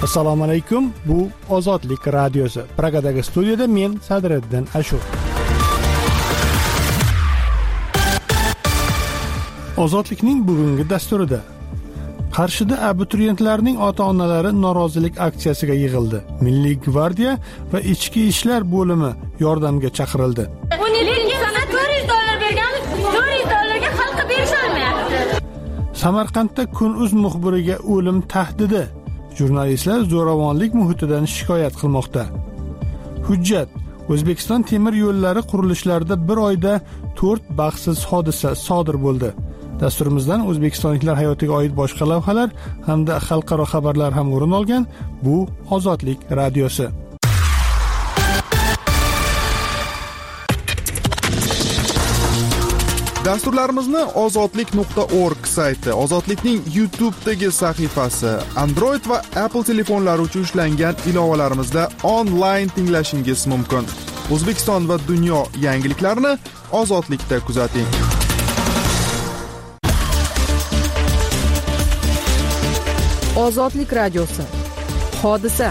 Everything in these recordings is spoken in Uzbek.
Assalomu alaykum. Bu Ozodlik radiosi. Pragadagi studiyada men Sadriddin Ashur. Ozodlikning bugungi dasturida Qarshida abituriyentlarning ota-onalari norozilik aksiyasiga yig'ildi. Milliy gvardiya va ichki ishlar bo'limi yordamga chaqirildi. $400 bergan, $400 xalqqa berisha olmayapti. Samarqandda Kun.uz muxbiriga o'lim tahdidi. Jurnalistlar zo'ravonlik muhitidan shikoyat qilmoqda. Hujjat: O'zbekiston temir yo'llari qurilishlarida bir oyda 4 baxtsiz hodisa sodir bo'ldi. Dasturimizdan o'zbekistonliklar hayotiga oid boshqa lavhalar hamda xalqaro xabarlar ham o'rin olgan. Bu Ozodlik radiosi. Dasturlarimizni ozodlik.org sayti, Ozodlikning YouTube'dagi sahifasi, Android va Apple telefonlari uchun ishlangan ilovalarimizda onlayn tinglashingiz mumkin. O'zbekiston va dunyo yangiliklarini Ozodlikda kuzating. Ozodlik radiosi. Hodisa.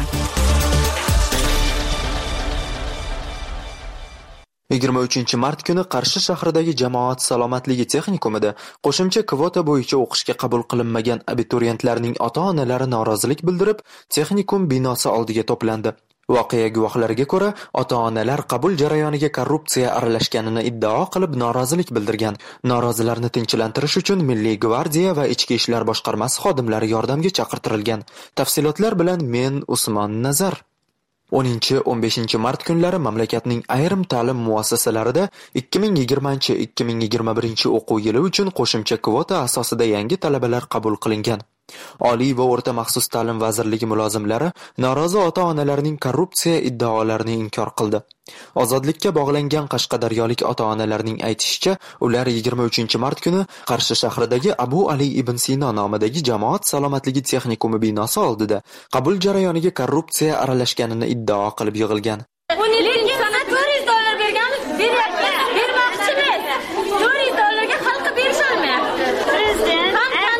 23 mart kuni Qarshi shahridagi Jamoat salomatligi texnikumida qo'shimcha kvota bo'yicha o'qishga qabul qilinmagan abituriyentlarning ota-onalari norozilik bildirib, texnikum binosi oldiga to'plandi. Voqea guvohlariga ko'ra, ota-onalar qabul jarayoniga korrupsiya aralashganini iddao qilib norozilik bildirgan. Norozilarni tinchlantirish uchun Milliy gvardiya va Ichki ishlar boshqarmasi xodimlari yordamga chaqirtirilgan. Tafsilotlar bilan men Usmon Nazar. 10-15 mart kunlari mamlakatning ayrim ta'lim muassasalarida 2020-2021 o'quv yili uchun qo'shimcha kvota asosida yangi talabalar qabul qilingan. Oliy va o'rta maxsus ta'lim vazirligi mulozimlari norozi ota-onalarning korrupsiya iddaolarini inkor qildi. Ozodlikka bog'langan qashqadaryolik ota-onalarning aytishicha, ular 23 mart kuni Qarshi shahridagi Abu Ali ibn Sino nomidagi Jamoat salomatligi texnikumi binosi oldida qabul jarayoniga korrupsiya aralashganini iddao qilib yig'ilgan. $400 bergan, bermoqchimiz. $400 xalqqa berisha olmayapti. Prezident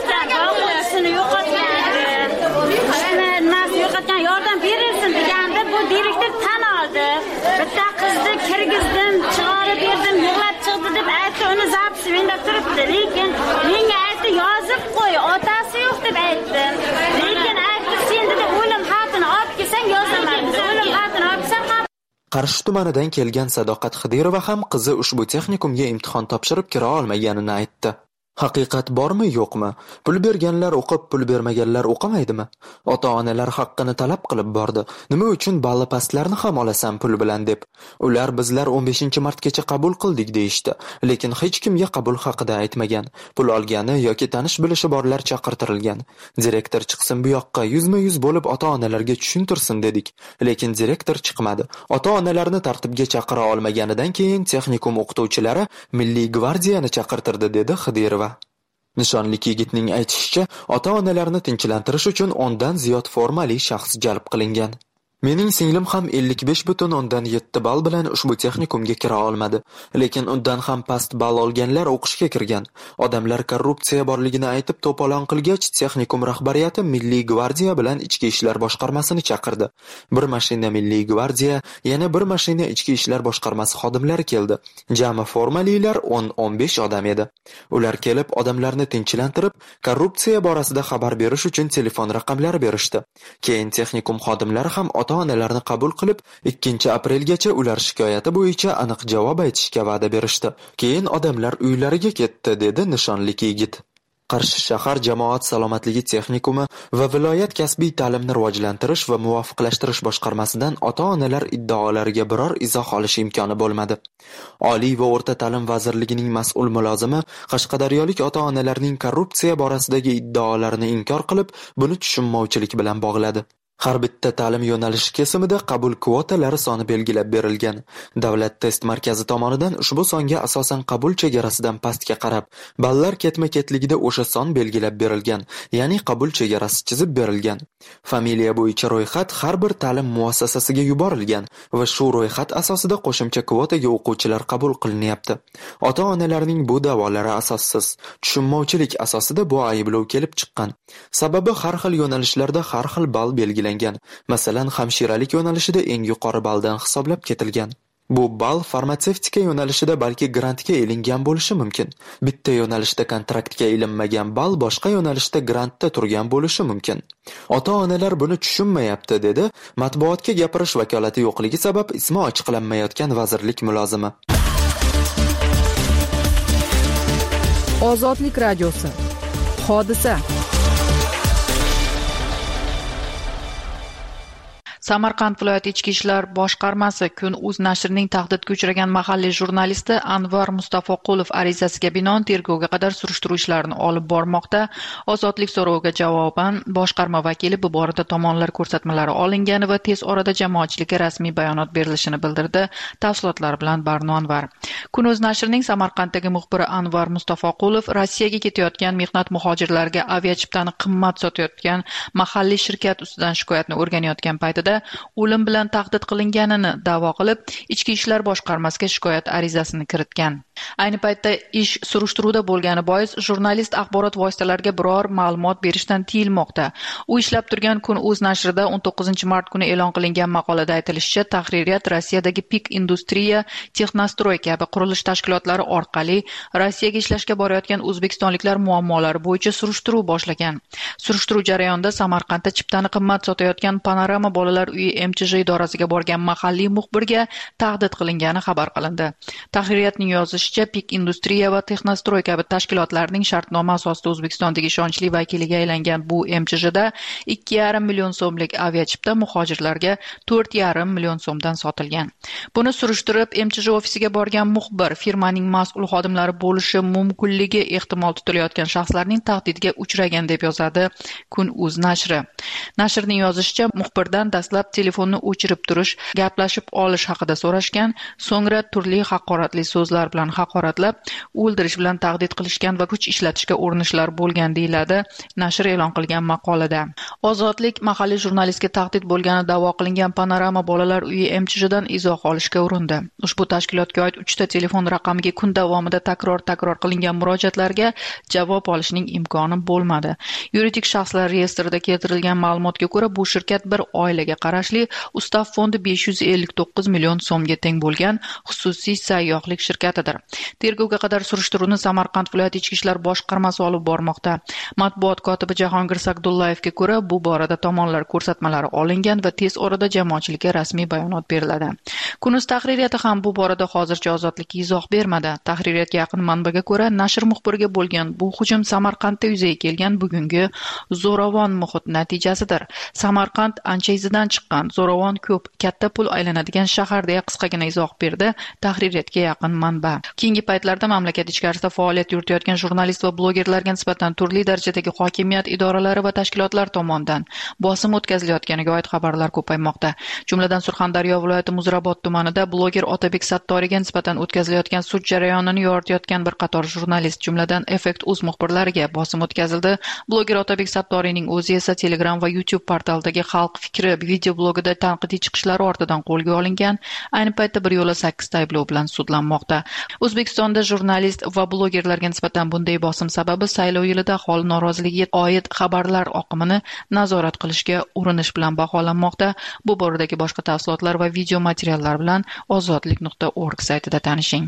yo'qotgan yordam berilsin deganda bu direktor tan oldi. Bitta qizni kirgizdim, chiqarib berdim, yig'lab chiqdi deb aytdi, uni zapsmenda turibdi. Lekin menga aytdi, yozib qo'y, otasi yo'q deb aytdi. Lekin aytdi, sen dedi o'lim xatini olib kelsang yozaman. O'lim xatini olib kelsam Qarshi tumanidan kelgan Sadoqat Xidirova ham qizi ushbu texnikumga imtihon topshirib kira olmaganini aytdi. Haqiqat bormi, yo'qmi? Pul berganlar o'qib, pul bermaganlar o'qimaydimi? Ota-onalar haqqini talab qilib bordi. Nima uchun balli pastlarni ham olasan pul bilan deb? Ular bizlar 15-martgacha qabul qildik deyishdi, lekin hech kimga qabul haqida aytmagan. Pul olgani yoki tanish bilishi borlar chaqirtirilgan. Direktor chiqsin bu yoqqa, yuzma-yuz bo'lib ota-onalarga tushuntirsin dedik, lekin direktor chiqmadi. Ota-onalarni tartibga chaqira olmaganidan keyin texnikum o'qituvchilari Milliy gvardiyani chaqirtirdi, dedi Xidirova. Nishonli yigitning aytishicha, ota-onalarni tinchlantirish uchun 10 dan ziyod formali shaxs jalb qilingan. Mening singlim ham 55.7 ball bilan ushbu texnikumga kira olmadi, lekin undan ham past ball olganlar o'qishga kirgan. Odamlar korrupsiya borligini aytib to'polon qilgach, texnikum rahbariyati Milliy gvardiya bilan Ichki ishlar boshqarmasini chaqirdi. Bir mashina Milliy gvardiya, yana bir mashina Ichki ishlar boshqarmasi xodimlari keldi. Jami formalilar 10-15 odam edi. Ular kelib odamlarni tinchlantirib, korrupsiya borasida xabar berish uchun telefon raqamlari berishdi. Keyin texnikum xodimlari ham ota-onalarni qabul qilib, 2-aprelgacha ular shikoyati bo'yicha aniq javob aytishga va'da berishdi. Keyin odamlar uylariga ketdi, dedi nishonli yigit. Qarshi shahar Jamoat salomatligi texnikumi va viloyat kasbiy ta'limni rivojlantirish va muvofiqlashtirish boshqarmasidan ota-onalar iddaolariga biror izoh olish imkoni bo'lmadi. Oliy va o'rta ta'lim vazirligining mas'ul mulozimi qashqadaryolik ota-onalarning korrupsiya borasidagi iddaolarini inkor qilib, buni tushunmovchilik bilan bog'ladi. Har bitta ta'lim yo'nalishi kesimida qabul kvotalari soni belgilab berilgan. Davlat test markazi tomonidan ushbu songa asosan qabul chegarasidan pastga qarab, ballar ketma-ketligida o'sha son belgilab berilgan, ya'ni qabul chegarasi chizib berilgan. Familiya bo'yicha ro'yxat har bir ta'lim muassasasiga yuborilgan va shu ro'yxat asosida qo'shimcha kvotaga o'quvchilar qabul qilinyapti. Ota-onalarning bu da'volari asossiz, tushunmovchilik asosida bu ayblov kelib chiqqan. Sababi har xil yo'nalishlarda har xil ball belgilab belgilangan. Masalan, hamshiralik yo'nalishida eng yuqori balldan hisoblab ketilgan. Bu ball farmatsevtika yo'nalishida balki grantga ilingan bo'lishi mumkin. Bitta yo'nalishda kontraktga ilinmagan ball boshqa yo'nalishda grantda turgan bo'lishi mumkin. Ota-onalar buni tushunmayapti, dedi matbuotga gapirish vakolati yo'qligi sabab ismi ochiqlanmayotgan vazirlik mulozimi. Ozodlik radiosi. Hodisa. Samarqand viloyat ichki ishlar boshqarmasi Kun.uz nashrining tahdidga uchragan mahalliy jurnalisti Anvar Mustafoqulov arizasiga binoan tergovga qadar surishtiruv ishlarini olib bormoqda. Ozodlik so'roviga javoban boshqarma vakili bu borada tomonlar ko'rsatmalari olingani va tez orada jamoatchilikka rasmiy bayonot berilishini bildirdi. Tafsilotlar bilan Barno Anvar. Kun.uz nashrining Samarqanddagi muxbiri Anvar Mustafoqulov Rossiyaga ketayotgan mehnat muhojirlariga aviachiptani qimmat sotayotgan mahalliy shirkat ustidan shikoyatni o'rganayotgan paytida o'lim bilan tahdid qilinganini da'vo qilib, ichki ishlar boshqarmasiga shikoyat arizasini kiritgan. Ayni paytda ish surishtiruvda bo'lgani bois jurnalist axborot vositalariga biror ma'lumot berishdan tiyilmoqda. U ishlab turgan Kun.uz nashrida 19 mart kuni e'lon qilingan maqolada aytilishicha, tahririyat Rossiyadagi Pik Industriya, Texnostroy kabi qurilish tashkilotlari orqali Rossiyaga ishlashga borayotgan o'zbekistonliklar muammolari bo'yicha surishtiruv boshlagan. Surishtiruv jarayonida Samarqandda chiptani qimmat sotayotgan Panorama bolalar uyi MChJ idorasiga borgan mahalliy muxbirga tahdid qilingani xabar qilindi. Tahririyatning yozishicha, Pik Industriya va Texnostroy kabi tashkilotlarning shartnoma asosida O'zbekistondagi ishonchli vakiliga aylangan bu MChJda 2,5 million so'mlik aviachipta muhojirlarga 4,5 million so'mdan sotilgan. Buni surishtirib, MChJ ofisiga borgan muxbir firmaning mas'ul xodimlari bo'lishi mumkinligi ehtimol tutilayotgan shaxslarning tahdidiga uchragan deb yozadi Kun.uz nashri. Nashrning yozishicha, muxbirdan dastlab telefonni o'chirib turish, gaplashib olish haqida so'rashgan, so'ngra turli haqoratli so'zlar bilan haqoratlab, o'ldirish bilan tahdid qilishgan va kuch ishlatishga urinishlar bo'lgan deyiladi nashr e'lon qilgan maqolada. Ozodlik mahalliy jurnalistga tahdid bo'lgani da'vo qilingan Panorama bolalar uyi MChJdan izoh olishga urindi. Ushbu tashkilotga oid 3 ta telefon raqamiga kun davomida takror qilingan murojaatlarga javob olishning imkoni bo'lmadi. Yuridik shaxslar reyestrida keltirilgan ma'lumotga ko'ra, bu shirkat bir oilaga qarashli Ustav fondi 559 million so'mga teng bo'lgan xususiy sayyohlik shirkatidir. Tergovga qadar surishtiruvni Samarqand viloyat ichki ishlar boshqarmasi olib bormoqda. Matbuot kotibi Jahongir Sagdullayevga ko'ra, bu borada tomonlar ko'rsatmalari olingan va tez orada jamoatchilikka rasmiy bayonot beriladi. Kun.uz tahririyati ham bu borada hozircha ozodlikka izoh bermadi. Tahririyatga yaqin manbaga ko'ra, nashr muxbiriga bo'lgan bu hujum Samarqandda yuzaga kelgan bugungi zo'ravon muhit natijasidir. Samarqand ancha izidan chiqqan, zo'ravon ko'p, katta pul aylanadigan shahar deya qisqagina izoh berdi tahririyatga yaqin manba. Keyingi paytlarda mamlakat ichkarisida faoliyat yuritayotgan jurnalist va blogerlarga nisbatan turli darajadagi hokimiyat idoralari va tashkilotlar tomonidan bosim o'tkazilayotganiga oid xabarlar ko'paymoqda. Jumladan Surxondaryo viloyati Muzrabot tumanida bloger Otabek Sattoriga nisbatan o'tkazilayotgan sud jarayonini yoritayotgan bir qator jurnalist, jumladan Effect.uz muxbirlariga bosim o'tkazildi. Bloger Otabek Sattorining o'zi esa Telegram va YouTube portalidagi Xalq fikri video blogida tanqidiy chiqishlari ortidan qo'lga olingan. Ayni paytda bir yo'la 8 ta ayblov bilan sudlanmoqda. O'zbekistonda jurnalist va blogerlarga nisbatan bunday bosim sababi saylov yilida aholi noroziligiga oid xabarlar oqimini nazorat qilishga urinish bilan baholanmoqda. Bu boradagi boshqa tafsilotlar va video materiallar bilan ozodlik.org saytida tanishing.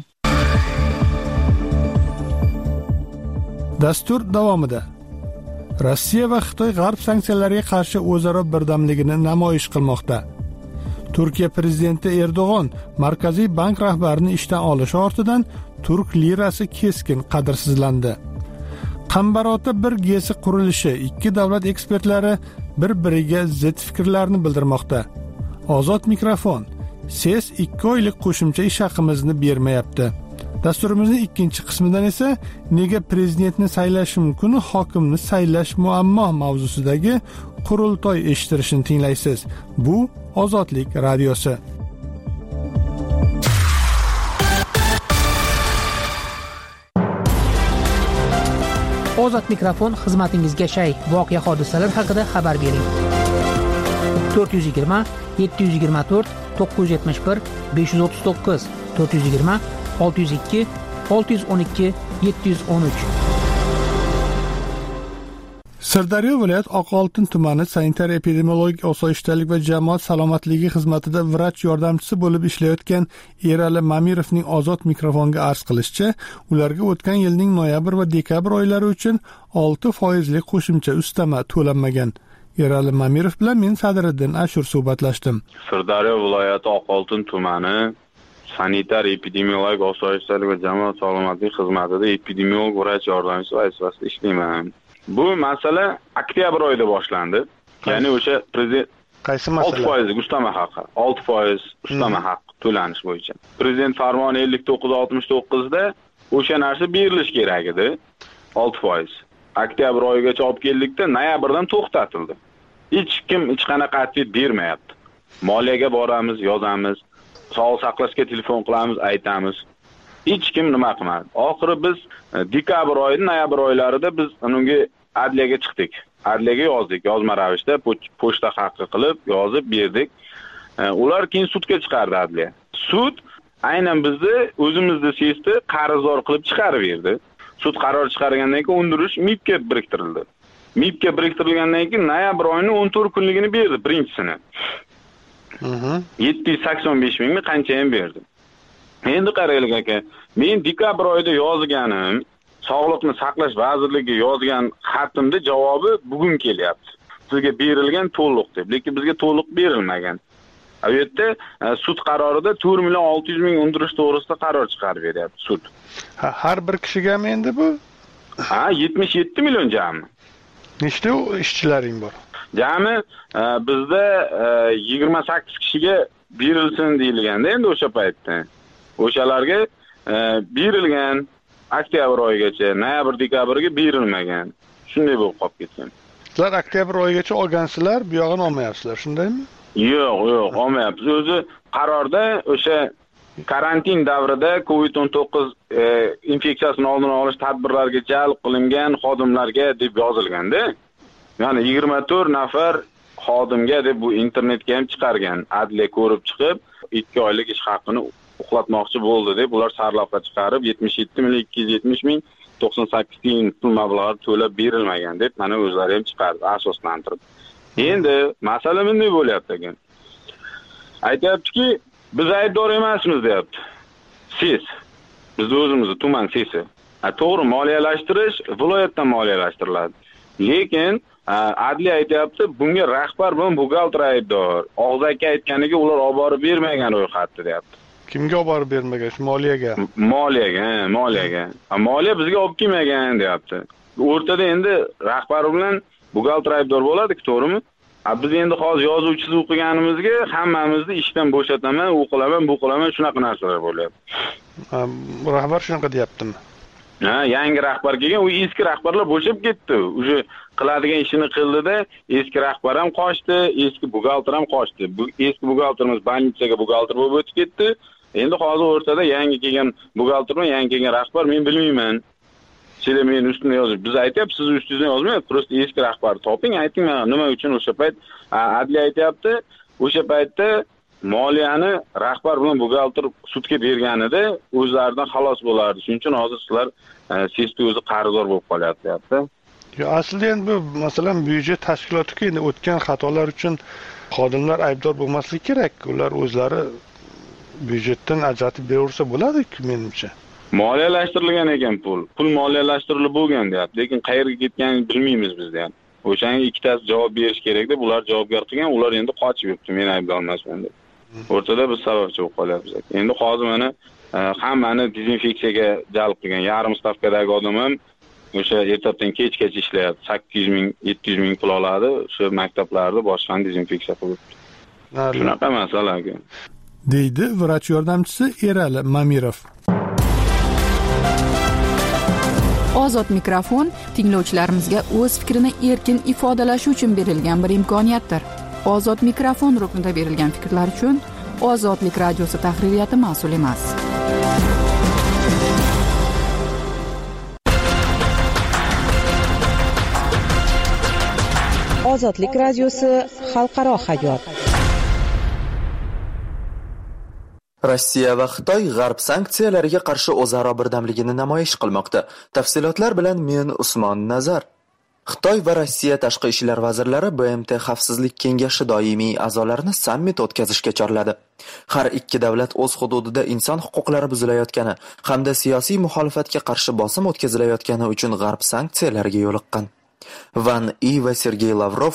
Dastur davomida Rossiya va Xitoy G'arb sanksiyalarga qarshi o'zaro birdamligini namoyish qilmoqda. Turkiya prezidenti Erdo'g'on Markaziy bank rahbarini ishdan olishi ortidan turk lirasi keskin qadrsizlandi. Qambarota bir gesi qurilishi ikki davlat ekspertlari bir-biriga zid fikrlarni bildirmoqda. Ozod mikrofon. Ses 2 oylik qo'shimcha ish haqimizni bermayapti. Dasturimizning ikkinchi qismidan esa nega prezidentni saylash mumkin, hokimni saylash muammo mavzusidagi qurultoy eshittirishni tinglaysiz. Bu Ozodlik radiosi. Ozod mikrofon xizmatingizga shay. Voqea hodisalar haqida xabar bering. 420 724 971 539 420 602 612 713. Sirdaryo viloyat Oqoltin tumani sanitar-epidemiologik osoyishtalik va jamoat salomatligi xizmatida vrach yordamchisi bo'lib ishlayotgan Erali Mamirovning ozod mikrofonga arz qilishicha, ularga o'tgan yilning noyabr va dekabr oylari uchun 6% qo'shimcha ustama to'lanmagan. Erali Mamirov bilan men Sadriddin Ashur suhbatlashdim. Sirdaryo viloyati Oqoltin tumani sanitar-epidemiologik osoyishtalik va jamoat salomatligi xizmatida epidemiolog vrach yordamchisi vazifasida ishlayman. Bu masala oktyabr oyida boshlandi. Ya'ni o'sha prezident qaysi masala? 6% ustama haqi, 6% ustama haqi to'lanish bo'yicha. Prezident farmoni 5969 da o'sha narsa berilish kerak edi. 6%. Oktyabr oyigacha olib keldikda, noyabrdan to'xtatildi. Hech kim hech qanaqa atvet bermayapti. Moliyaga boramiz, yozamiz, sog'liqni saqlashga telefon qilamiz, aytamiz. Hech kim nima qilmadi. Oxiri biz dekabr oyi, noyabr oylarida biz unga adliyaga chiqdik. Adliyaga yozdik, yozma ravishda pochta haqqi qilib yozib berdik. Ular keyin sudga chiqardi adliya. Sud aynan bizni o'zimizni sesda qarzdor qilib chiqarib berdi. Sud qaror chiqargandan keyin undirish MIBga biriktirildi. MIBga biriktirilgandan keyin noyabr oyining 14 kunligini berdi, birinchisini. 785 mingni qancha ham berdi. Endi qaraylik aka, men dekabr oyida yozganim, Sog'liqni saqlash vazirligiga yozgan xatimda javobi bugun kelyapti. Sizga berilgan to'liq deb, lekin bizga to'liq berilmagan. Bu yerda sud qarorida 4.600.000 undirish to'g'risida qaror chiqarib beryapti sud. Har bir kishigami endi bu? 77 million jami. Nechta ishchilaring bor? Jami bizda 28 kishiga berilsin deyilganda endi o'sha paytda. O'shalarga berilgan oktyabr oyigacha, noyabr dekabrga berilmagan. Shunday bo'lib qolib ketgan. Sizlar oktyabr oyigacha olgansizlar, bu yog'ini olmayapsizlar, shundaymi? Yo'q, olmayapmiz. O'zi qarorda o'sha karantin davrida COVID-19 infeksiyasini oldini olish tadbirlariga jalb qilingan xodimlarga deb yozilganda, ya'ni 24 nafar xodimga deb bu internetga ham chiqargan. Adliya ko'rib chiqib, 2 oylik ish haqini uxlatmoqchi bo'ldi deb ular sarlavha chiqarib 77.270.000 98 tiyin pul mablag'lari to'lab berilmagan deb mana o'zlari ham chiqardi asoslantirib. Endi masala bunday bo'lyapti ekan. Aytayaptiki, biz aybdor emasmiz deyapti. Siz biz o'zimizni tuman sesi. To'g'ri, moliyalashtirish viloyatdan moliyalashtiriladi. Lekin adliya aytayapti, bunga rahbar bilan buxgalter aybdor. Og'zaki aytganiga ular olib borib bermagan ro'yxatni deyapti. Kimga olib borib bermagan? Moliyaga. Moliyaga. Moliya bizga olib kelmagan deyapti. O'rtada endi rahbar bilan buxgalter aybdor bo'ladi-ku, to'g'rimi? Biz endi hozir yozuvchisiz o'qiganimizga hammamizni ishdan bo'shataman, u qilaman, bu qilaman, shunaqa narsalar bo'lyapti. Rahbar shunaqa deyaptimi? Yangi rahbar kelgan, u eski rahbarlar bo'shab ketdi. O'sha qiladigan ishini qildida, eski rahbar ham qochdi, eski buxgalter ham qochdi. Bu eski buxgalterimiz больницаga buxgalter bo'lib o'tib ketdi. Endi hozir o'rtada yangi kelgan buxgalter bilan yangi kelgan rahbar men bilmayman. Sizlar men ustimga yozib, biz aytyapmiz, siz ustingizga yozmayapsiz, prosta eski rahbarni toping, ayting mana nima uchun o'sha payt adliya aytyapti, o'sha paytda moliyani rahbar bilan buxgalter sudga berganida o'zlaridan xalos bo'lardi. Shuning uchun hozir sizlar sesda o'zi qarzdor bo'lib qolyapti, deyapti. Aslida endi bu masalan byudjet tashkiloti-ku, endi o'tgan xatolar uchun xodimlar aybdor bo'lmasligi kerak. Ular o'zlari byudjetdan ajratib beraversa bo'ladi-ku, menimcha. Moliyalashtirilgan ekan pul. Pul moliyalashtirilib bo'lgan deyapti, lekin qayerga ketganini bilmaymiz biz deyapti. O'shanga ikkitasi javob berish kerak deb ular javobgar qilgan, ular endi qochib yuribdi, men aybdor emasman deb. O'rtada biz sababchi bo'lib qolyapmiz. Endi hozir mana hammani dezinfeksiyaga jalb qilgan yarim stavkadagi odam ham o'sha ertadan kechgacha ishlayapti. 800.000, 700.000 pul oladi, o'sha maktablarda boshqani dezinfeksiya qilib. Shunaqa masala ekan. Deydi vrach yordamchisi Erali Mamirov. Ozod mikrofon tinglovchilarimizga o'z fikrini erkin ifodalashi uchun berilgan bir imkoniyatdir. Ozod mikrofon ruknida berilgan fikrlar uchun Ozodlik radiosi tahririyati mas'ul emas. Ozodlik radiosi xalqaro hayot. Rossiya va Xitoy G'arb sanksiyalariga qarshi o'zaro birdamligini namoyish qilmoqda. Tafsilotlar bilan men Usmon Nazar. Xitoy va Rossiya tashqi ishlar vazirlari BMT xavfsizlik kengashi doimiy a'zolarini sammit o'tkazishga chorladi. Har ikki davlat o'z hududida inson huquqlari buzilayotgani hamda siyosiy muxolifatga qarshi bosim o'tkazilayotgani uchun G'arb sanksiyalarga yo'liqqan. Van I va Sergey Lavrov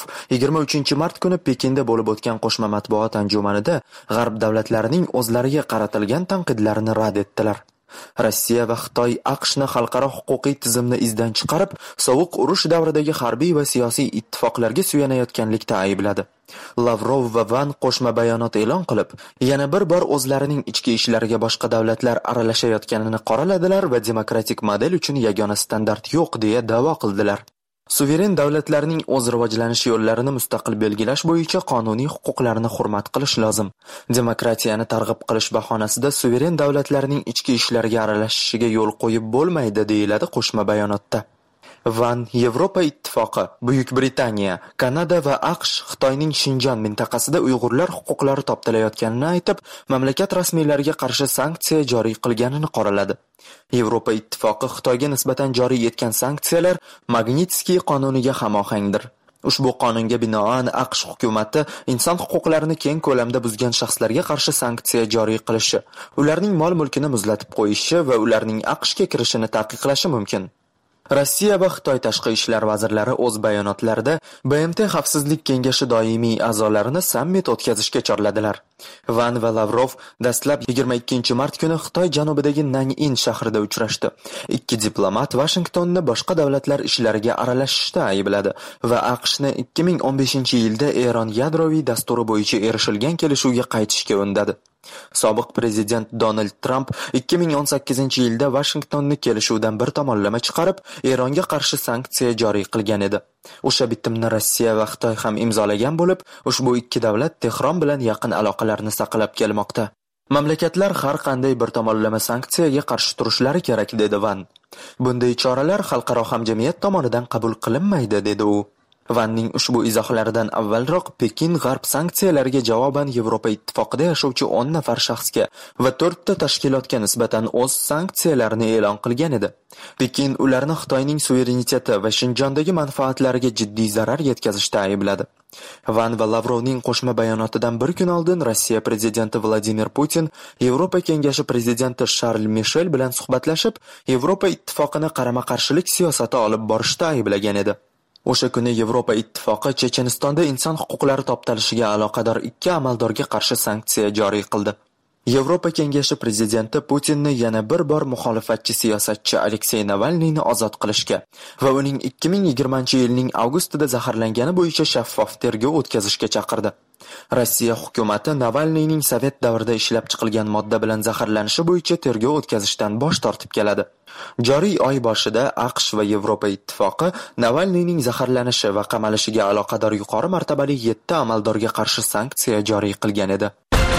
23 mart kuni Pekinda bo'lib o'tgan qo'shma matbuot anjumanida G'arb davlatlarining o'zlariga qaratilgan tanqidlarini rad etdilar. Rossiya va Xitoy AQShni xalqaro huquqiy tizimni izdan chiqarib, sovuq urush davridagi harbiy va siyosiy ittifoqlarga suyanayotganlikda aybladi. Lavrov va Van qo'shma bayonot e'lon qilib, yana bir bor o'zlarining ichki ishlariga boshqa davlatlar aralashayotganini qoraladilar va demokratik model uchun yagona standart yo'q deya da'vo qildilar. Suveren davlatlarning o'z rivojlanish yo'llarini mustaqil belgilash bo'yicha qonuniy huquqlarini hurmat qilish lozim. Demokratiyani targ'ib qilish bahonasida suveren davlatlarning ichki ishlariga aralashishiga yo'l qo'yib bo'lmaydi, deyiladi qo'shma bayonotda. Van Yevropa Ittifoqi, Buyuk Britaniya, Kanada va AQSh Xitoyning Shinjon mintaqasida Uyg'urlar huquqlari toptalayotganini aytib, mamlakat rasmiylariga qarshi sanksiya joriy qilganini qoraladi. Yevropa Ittifoqi Xitoyga nisbatan joriy etgan sanksiyalar Magnitskiy qonuniga hamohangdir. Ushbu qonunga binoan AQSh hukumati inson huquqlarini keng ko'lamda buzgan shaxslarga qarshi sanksiya joriy qilishi, ularning mol-mulkini muzlatib qo'yishi va ularning AQShga kirishini taqiqlashi mumkin. Rossiya va Xitoy tashqi ishlar vazirlari o'z bayonotlarida BMT xavfsizlik kengashi doimiy a'zolarini sammit o'tkazishga chorladilar. Van va Lavrov dastlab 22 mart kuni Xitoy janubidagi Nan'in shahrida uchrashdi. Ikki diplomat Washingtonni boshqa davlatlar ishlariga aralashishda aybladi va AQShni 2015-yilda Eron yadroviy dasturi bo'yicha erishilgan kelishuvga qaytishga undadi. Sobiq prezident Donald Trump 2018-yilda Washingtonni kelishuvdan bir tomonlama chiqarib, Eronga qarshi sanksiya joriy qilgan edi. O'sha bitimni Rossiya va Xitoy ham imzolagan bo'lib, ushbu ikki davlat Tehron bilan yaqin aloqalarni saqlab kelmoqda. Mamlakatlar har qanday bir tomonlama sanksiyaga qarshi turishlari kerak, dedi Van. Bunday choralar xalqaro hamjamiyat tomonidan qabul qilinmaydi, dedi u. Vanning ushbu izohlaridan avvalroq Pekin G'arb sanksiyalariga javoban Yevropa Ittifoqida yashovchi 10 nafar shaxsga va 4 ta tashkilotga nisbatan o'z sanksiyalarini e'lon qilgan edi. Pekin ularni Xitoyning suvereniteti va Shinjondagi manfaatlariga jiddiy zarar yetkazishda aybladi. Van va Lavrovning qo'shma bayonotidan bir kun oldin Rossiya prezidenti Vladimir Putin Yevropa kengashi prezidenti Sharl Mishel bilan suhbatlashib, Yevropa Ittifoqini qarama-qarshilik siyosati olib borishda ayblagan edi. O'sha kuni Yevropa Ittifoqi Chechenistonda inson huquqlari toptalishiga aloqador 2 amaldorga qarshi sanksiya joriy qildi. Yevropa kengashi prezidenti Putinni yana bir bor muxolifatchi siyosatchi Aleksey Navalniyni ozod qilishga va uning 2020-yilning avgustida zaharlangani bo'yicha shaffof tergov o'tkazishga chaqirdi. Rossiya hukumati Navalniyning sovet davrida ishlab chiqilgan modda bilan zaharlanishi bo'yicha tergov o'tkazishdan bosh tortib keladi. Joriy oy boshida AQSh va Yevropa Ittifoqi Navalniyning zaharlanishi va qamalishiga aloqador yuqori martabali 7 amaldorga qarshi sanksiya joriy qilgan edi.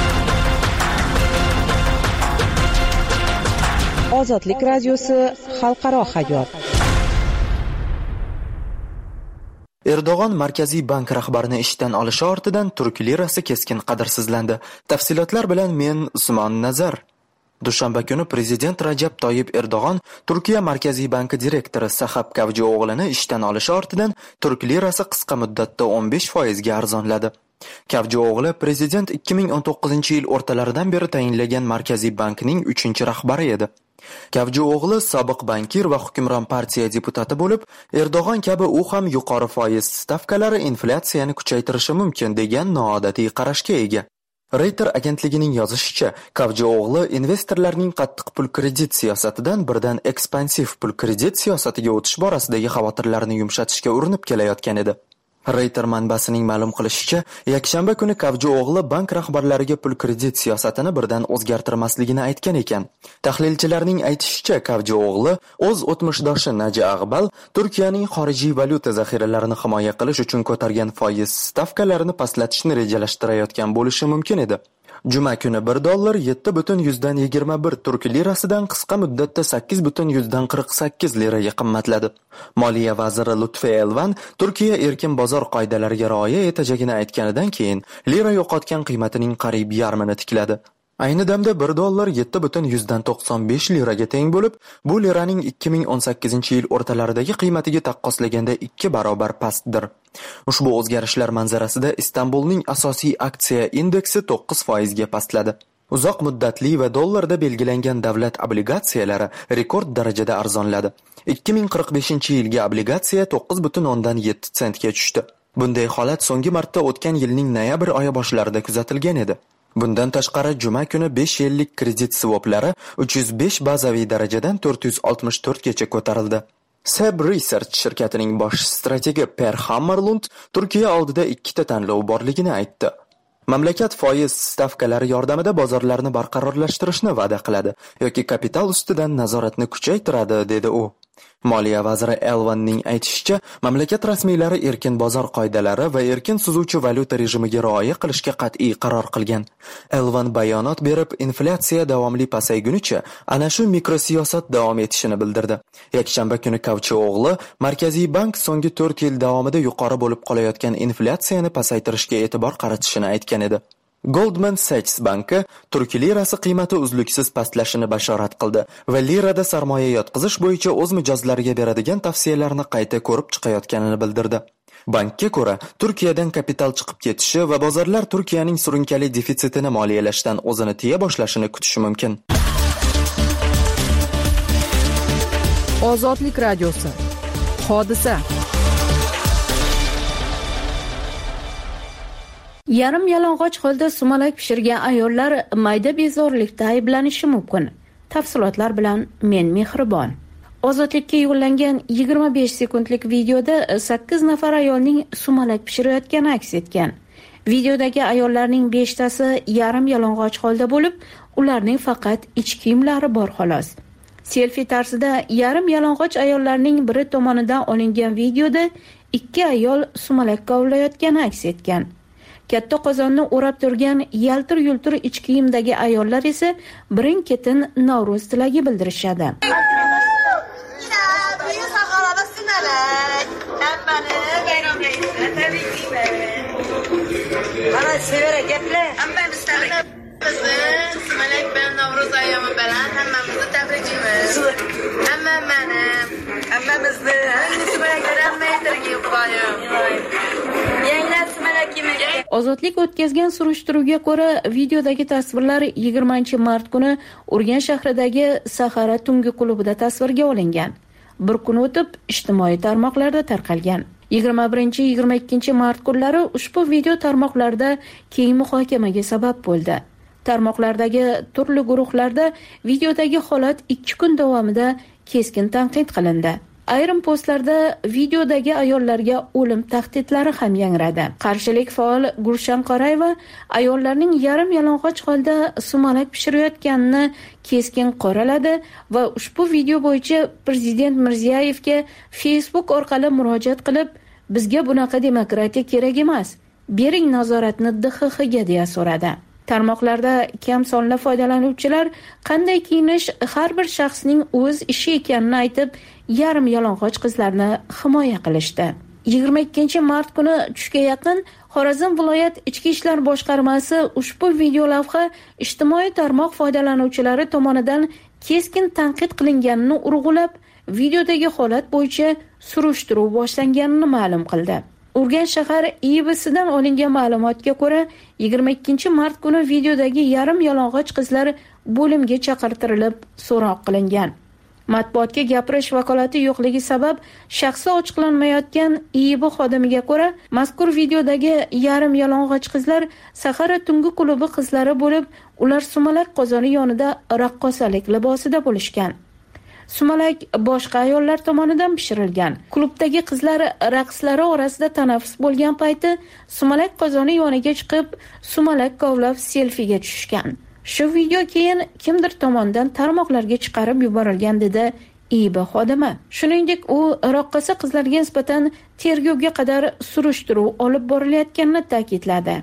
Ozodlik radiosi xalqaro hayot. Erdo'g'on Markaziy bank rahbarini ishdan olishi ortidan turk lirasi keskin qadrsizlandi. Tafsilotlar bilan men Usmon Nazar. Dushanba kuni prezident Rajab Toyyib Erdo'g'on Turkiya Markaziy banki direktori Sahab Kavcıoğlu'ni ishdan olishi ortidan turk lirasi qisqa muddatda 15% ga arzonladi. Kavcıoğlu prezident 2019-yil o'rtalaridan beri tayinlagan Markaziy bankning 3-rahbari edi. Kavcıoğlu sobiq bankir va hukmron partiya deputati bo'lib, Erdo'g'on kabi u ham yuqori foiz stavkalari inflyatsiyani kuchaytirishi mumkin degan noodatiy qarashga ega. Reuters agentligining yozishicha, Kavcıoğlu investorlarning qattiq pul kredit siyosatidan birdan ekspansiv pul kredit siyosatiga o'tish borasidagi xavotirlarni yumshatishga urinib kelayotgan edi. Reuters manbasining ma'lum qilishicha, yakshanba kuni Kavcıoğlu bank rahbarlariga pul kredit siyosatini birdan o'zgartirmasligini aytgan ekan. Tahlilchilarning aytishicha, Kavcıoğlu o'z o'tmishdoshi Naji Ag'bal Turkiyaning xorijiy valyuta zaxiralarini himoya qilish uchun ko'targan foiz stavkalarini pastlatishni rejalashtirayotgan bo'lishi mumkin edi. Juma kuni $1 7,21 turk lirasidan qisqa muddatda 8,48 liraga qimmatladi. Moliya vaziri Lutfi Elvan Turkiya erkin bozor qoidalariga rioya etajagini aytganidan keyin lira yo'qotgan qiymatining qariyb yarmini tikladi. Ayni damda $1 7,195 liraga teng bo'lib, bu liraning 2018-yil o'rtalaridagi qiymatiga taqqoslaganda 2 barobar pastdir. Ushbu o'zgarishlar manzarasida Istanbulning asosiy aksiya indeksi 9% ga pastladi. Uzoq muddatli va dollarda belgilangan davlat obligatsiyalari rekord darajada arzonladi. 2045-yilgi obligatsiya 9,7 sentga tushdi. Bunday holat so'nggi marta o'tgan yilning noyabr oyi boshlarida kuzatilgan edi. Bundan tashqari juma kuni 5 yillik kredit swaplari 305 bazaviy darajadan 464 gacha ko'tarildi. SEB Research shirkatining bosh strategi Per Hammarlund Turkiya oldida ikkita tanlov borligini aytdi. Mamlakat foiz stavkalari yordamida bozorlarni barqarorlashtirishni va'da qiladi yoki kapital ustidan nazoratni kuchaytiradi, dedi u. Moliya vaziri Elvanning aytishicha, mamlakat rasmiylari erkin bozor qoidalari va erkin suzuvchi valyuta rejimiga rioya qilishga qat'iy qaror qilgan. Elvan bayonot berib, inflyatsiya davomli pasaygunicha ana shu mikrosiyosat davom etishini bildirdi. Yakshanba kuni Kavchi-o'g'li Markaziy bank so'nggi 4 yil davomida yuqori bo'lib qolayotgan inflyatsiyani pasaytirishga e'tibor qaratishini aytgan edi. Goldman Sachs banki turk lirasi qiymati uzluksiz pastlashini bashorat qildi va lirada sarmoya yotqizish bo'yicha o'z mijozlariga beradigan tavsiyalarni qayta ko'rib chiqayotganini bildirdi. Bankka ko'ra, Turkiyadan kapital chiqib ketishi va bozorlar Turkiyaning surunkali defitsitini moliyalashdan o'zini tiya boshlashini kutishi mumkin. Ozodlik radiosi. Hodisa. Yarim yalang'och holda sumalak pishirgan ayollar mayda bezorilikda ayblanishi mumkin. Tafsilotlar bilan men Mehribon. Ozodlikka yo'llangan 25 sekundlik videoda 8 nafar ayolning sumalak pishirayotgani aks etgan. Videodagi ayollarning 5tasi yarim yalang'och holda bo'lib, ularning faqat ichki kiyimlari bor xolos. Selfie tarzida yarim yalang'och ayollarning biri tomonidan olingan videoda 2 ayol sumalak kovlayotgani aks etgan. Katta qozonni o'rab turgan yaltir-yultir ichki kiyimdagi ayollar esa birin-ketin Navro'z tilagi bildirishadi. Sumalak bilan Navro'z ayyomi bilan hammamizni tabriklaymiz. Hammamizni sumalaklardan maydirga qo'yib. Yangilar sumalak yemaydi. Ozodlik o'tkazgan surishtiruvga ko'ra, videodagi tasvirlar 20-mart kuni Urganch shahridagi Sahara tungi klubida tasvirga olingan. Bir kun o'tib ijtimoiy tarmoqlarda tarqalgan. 21-22 mart kunlari ushbu video tarmoqlarda keng muhokamaga sabab bo'ldi. Tarmoqlardagi turli guruhlarda videodagi holat 2 kun davomida keskin tanqid qilindi. Ayrim postlarda videodagi ayollarga o'lim tahdidlari ham yangradi. Qarshilik faol Gulshan Qorayeva ayollarning yarim yalang'och holda sumalak pishirayotganini keskin qoraladi va ushbu video bo'yicha Prezident Mirziyoyevga Facebook orqali murojaat qilib, bizga bunaqa demokratiya kerak emas. Bering nazoratni DXXga deya so'radi. Tarmoqlarda kam sonli foydalanuvchilar qanday kiyinish har bir shaxsning o'z ishi ekanini aytib, yarim yalang'och qizlarni himoya qilishdi. 22-mart kuni tushga yaqin Xorazm viloyat Ichki ishlar boshqarmasi ushbu video lavha ijtimoiy tarmoq foydalanuvchilari tomonidan keskin tanqid qilinganini urg'ulab, videodagi holat bo'yicha surishtiruv boshlanganini ma'lum qildi. Urganch shahar IBSdan olingan ma'lumotga ko'ra, 22-mart kuni videodagi yarim yalang'och qizlar bo'limga chaqirtirilib, so'roq qilingan. Matbuotga gapirish vakolati yo'qligi sabab shaxsi ochiqlanmayotgan IB xodimiga ko'ra, mazkur videodagi yarim yalang'och qizlar Sahara tungi klubi qizlari bo'lib, ular sumalak qozoni yonida raqqosalik libosida bo'lishgan. Sumalak boshqa ayollar tomonidan pishirilgan. Klubdagi qizlar raqslari orasida tanaffus bo'lgan payti sumalak qozoni yoniga chiqib, sumalak kovlab selfiga tushishgan. Shu video keyin kimdir tomonidan tarmoqlarga chiqarib yuborilgan, dedi IB xodimi. Shuningdek, u raqqosa qizlarga nisbatan tergovga qadar surishtiruv olib borilayotganini ta'kidladi.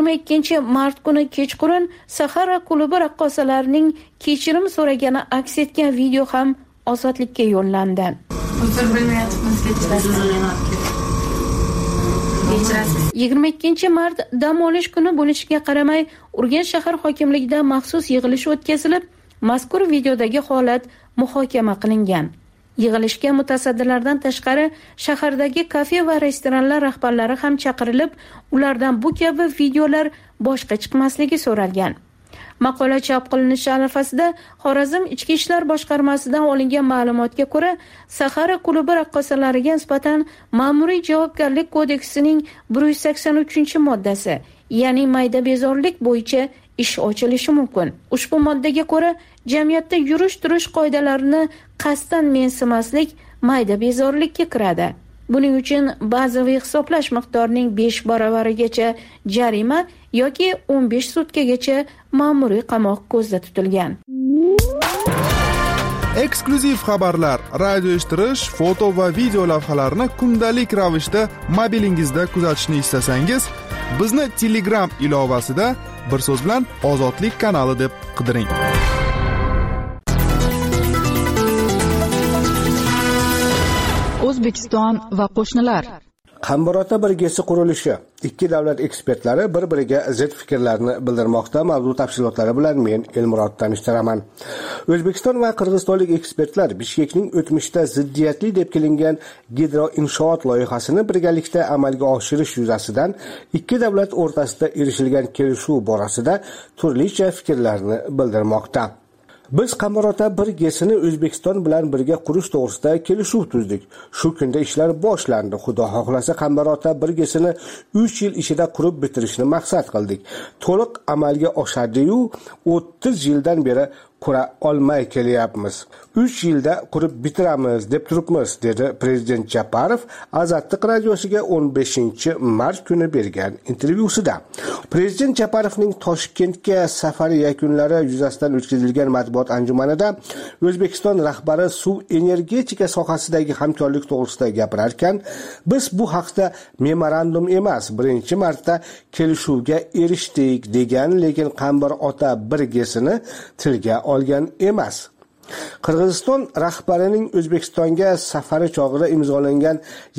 22-mart kuni kechqurun Sahara klubi raqqosalarining kechirim so'ragani aks etgan video ham Ozodlikka yo'llandi. kechirasiz. 22-mart dam olish kuni bo'lishiga qaramay, Urganch shahar hokimligida maxsus yig'ilish o'tkazilib, mazkur videodagi holat muhokama qilingan. Yig'ilishga mutasaddilardan tashqari shahardagi kafe va restoranlar rahbarlari ham chaqirilib, ulardan bu kabi videolar boshqa chiqmasligi so'ralgan. Maqola chop qilinishi arafasida Xorazm Ichki ishlar boshqarmasidan olingan ma'lumotga ko'ra, Sahara klubi raqqosalariga nisbatan Ma'muriy javobgarlik kodeksining 183-moddasi, ya'ni mayda bezorilik bo'yicha ish ochilishi mumkin. Ushbu moddaga ko'ra, jamiyatda yurish-turish qoidalarini qasddan mensimaslik mayda bezorilikka kiradi. Buning uchun bazaviy hisoblash miqdorining 5 baravarigacha jarima yoki 15 sutkagacha ma'muriy qamoq ko'zda tutilgan. Eksklyuziv xabarlar, radio eshittirish, foto va video lavhalarni kundalik ravishda mobilingizda kuzatishni istasangiz, bizni Telegram ilovasida bir so'z bilan Ozodlik kanali deb qidiring. O'zbekiston va qo'shnilar. Qambarota birgesi qurilishi. Ikki davlat ekspertlari bir-biriga zid fikrlarni bildirmoqda. Mavzu tafsilotlari bilan men Elmurod tanishtiraman. O'zbekiston va qirg'izistonlik ekspertlar Bishkekning o'tmishda ziddiyatli deb kelingan gidroinshoot loyihasini birgalikda amalga oshirish yuzasidan ikki davlat o'rtasida erishilgan kelishuv borasida turlicha fikrlarni bildirmoqda. Biz Qambarota birgesini O'zbekiston bilan birga qurish to'g'risida kelishuv tuzdik. Shu kunda ishlar boshlandi. Xudo xohlasa Qambarota birgesini 3 yil ichida qurib bitirishni maqsad qildik. To'liq amalga oshadi-yu 30 yildan beri qura olmay kelyapmiz. 3 yilda qurib bitiramiz deb turibmiz, dedi prezident Japarov Azadlik radiosiga 15-mart kuni bergan intervyusida. Prezident Japarovning Toshkentga safari yakunlari yuzasidan o'tkazilgan matbuot anjumanida O'zbekiston rahbari suv energetika sohasidagi hamkorlik to'g'risida gapirarkan, biz bu haqda memorandum emas, birinchi marta kelishuvga erishdik degan, lekin Qambarota birgesini tilga olgan emas. Qirg'iziston rahbarining O'zbekistonga safari chog'ida imzolangan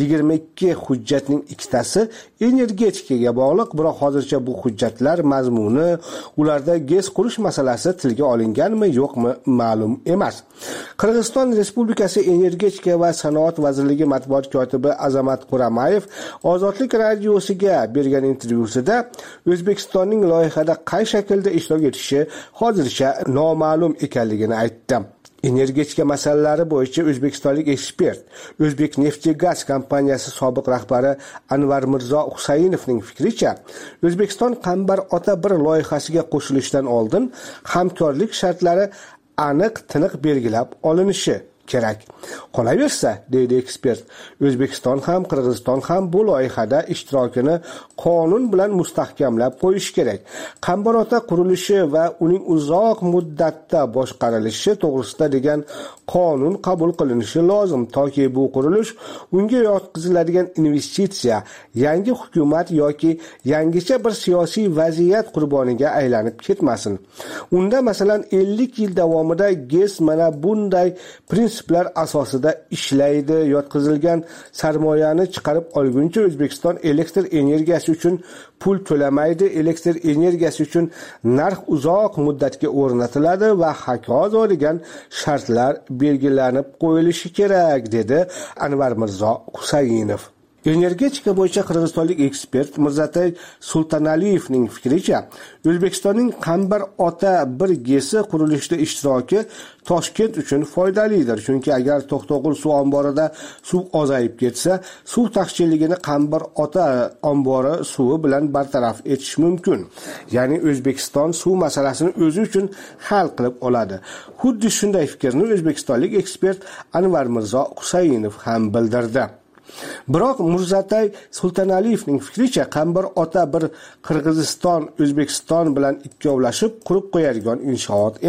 22 hujjatning ikkitasi energetikaga bog'liq, biroq hozircha bu hujjatlar mazmuni, ularda GES qurish masalasi tilga olinganmi yo'qmi ma'lum emas. Qirg'iziston Respublikasi Energetika va sanoat vazirligi matbuot kotibi Azamat Quramayev Ozodlik radiosiga bergan intervyusida O'zbekistonning loyihada qay shaklda ishtirok etishi hozircha noma'lum ekanligini aytdi. Energetika masalalari bo'yicha o'zbekistonlik ekspert, O'zbek Neftegaz kompaniyasi sobiq rahbari Anvar Mirzo Husaynovning fikricha, O'zbekiston Qambarota bir loyihasiga qo'shilishdan oldin hamkorlik shartlari aniq-tiniq belgilab olinishi kerak. Qolaversa, deydi ekspert, O'zbekiston ham Qirg'iziston ham bu loyihada ishtirokini qonun bilan mustahkamlab qo'yish kerak. Qambarota qurilishi va uning uzoq muddatda boshqarilishi to'g'risida degan qonun qabul qilinishi lozim, toki bu qurilish unga yotqiziladigan investitsiya yangi hukumat yoki yangicha bir siyosiy vaziyat qurboniga aylanib ketmasin. Unda masalan 50 yil davomida GES mana bunday prinsiplar asosida ishlaydi, yotqizilgan sarmoyani chiqarib olguncha O'zbekiston elektr energiyasi uchun pul to'lamaydi, elektr energiyasi uchun narx uzoq muddatga o'rnatiladi va hokazo degan shartlar belgilanib qo'yilishi kerak, dedi Anvar Mirzo Husayinov. Energetika bo'yicha qirg'izistonlik ekspert Mirzatay Sultanaliyevning fikricha, O'zbekistonning Qambarota birgesi qurilishida ishtiroki Toshkent uchun foydalidir, chunki agar To'xtog'ul suv omborida suv ozayib ketsa, suv taqchilligini Qambarota ombori suvi bilan bartaraf etish mumkin. Ya'ni O'zbekiston suv masalasini o'zi uchun hal qilib oladi. Xuddi shunday fikrni o'zbekistonlik ekspert Anvar Mirzo Husayinov ham bildirdi. Biroq Mirzatay Sultanaliyevning fikricha, Qambarota bir Qirg'iziston, O'zbekiston bilan ikkovlashib qurib qo'yadigan inshoot emas.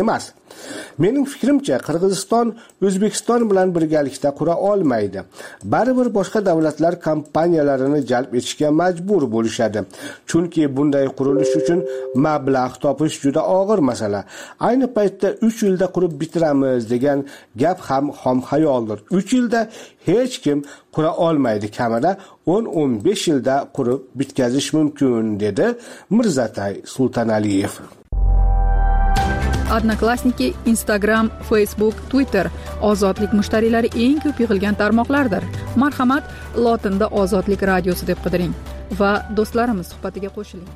Mening fikrimcha, Qirg'iziston O'zbekiston bilan birgalikda qura olmaydi. Baribir boshqa davlatlar kompaniyalarini jalb etishga majbur bo'lishadi. Chunki bunday qurilish uchun mablag' topish juda og'ir masala. Ayni paytda 3 yilda qurib bitiramiz degan gap ham xom xayoldir. 3 yilda hech kim qura olmaydi, kamida 10-15 yilda qurib bitkazish mumkin, dedi Mirzatay Sultonaliyev. Odnoklassniki, Instagram, Facebook, Twitter ozodlik mushtariylari eng ko'p yig'ilgan tarmoqlardir. Marhamat, lotinda Ozodlik radiosi deb qidiring va do'stlarimiz suhbatiga qo'shiling.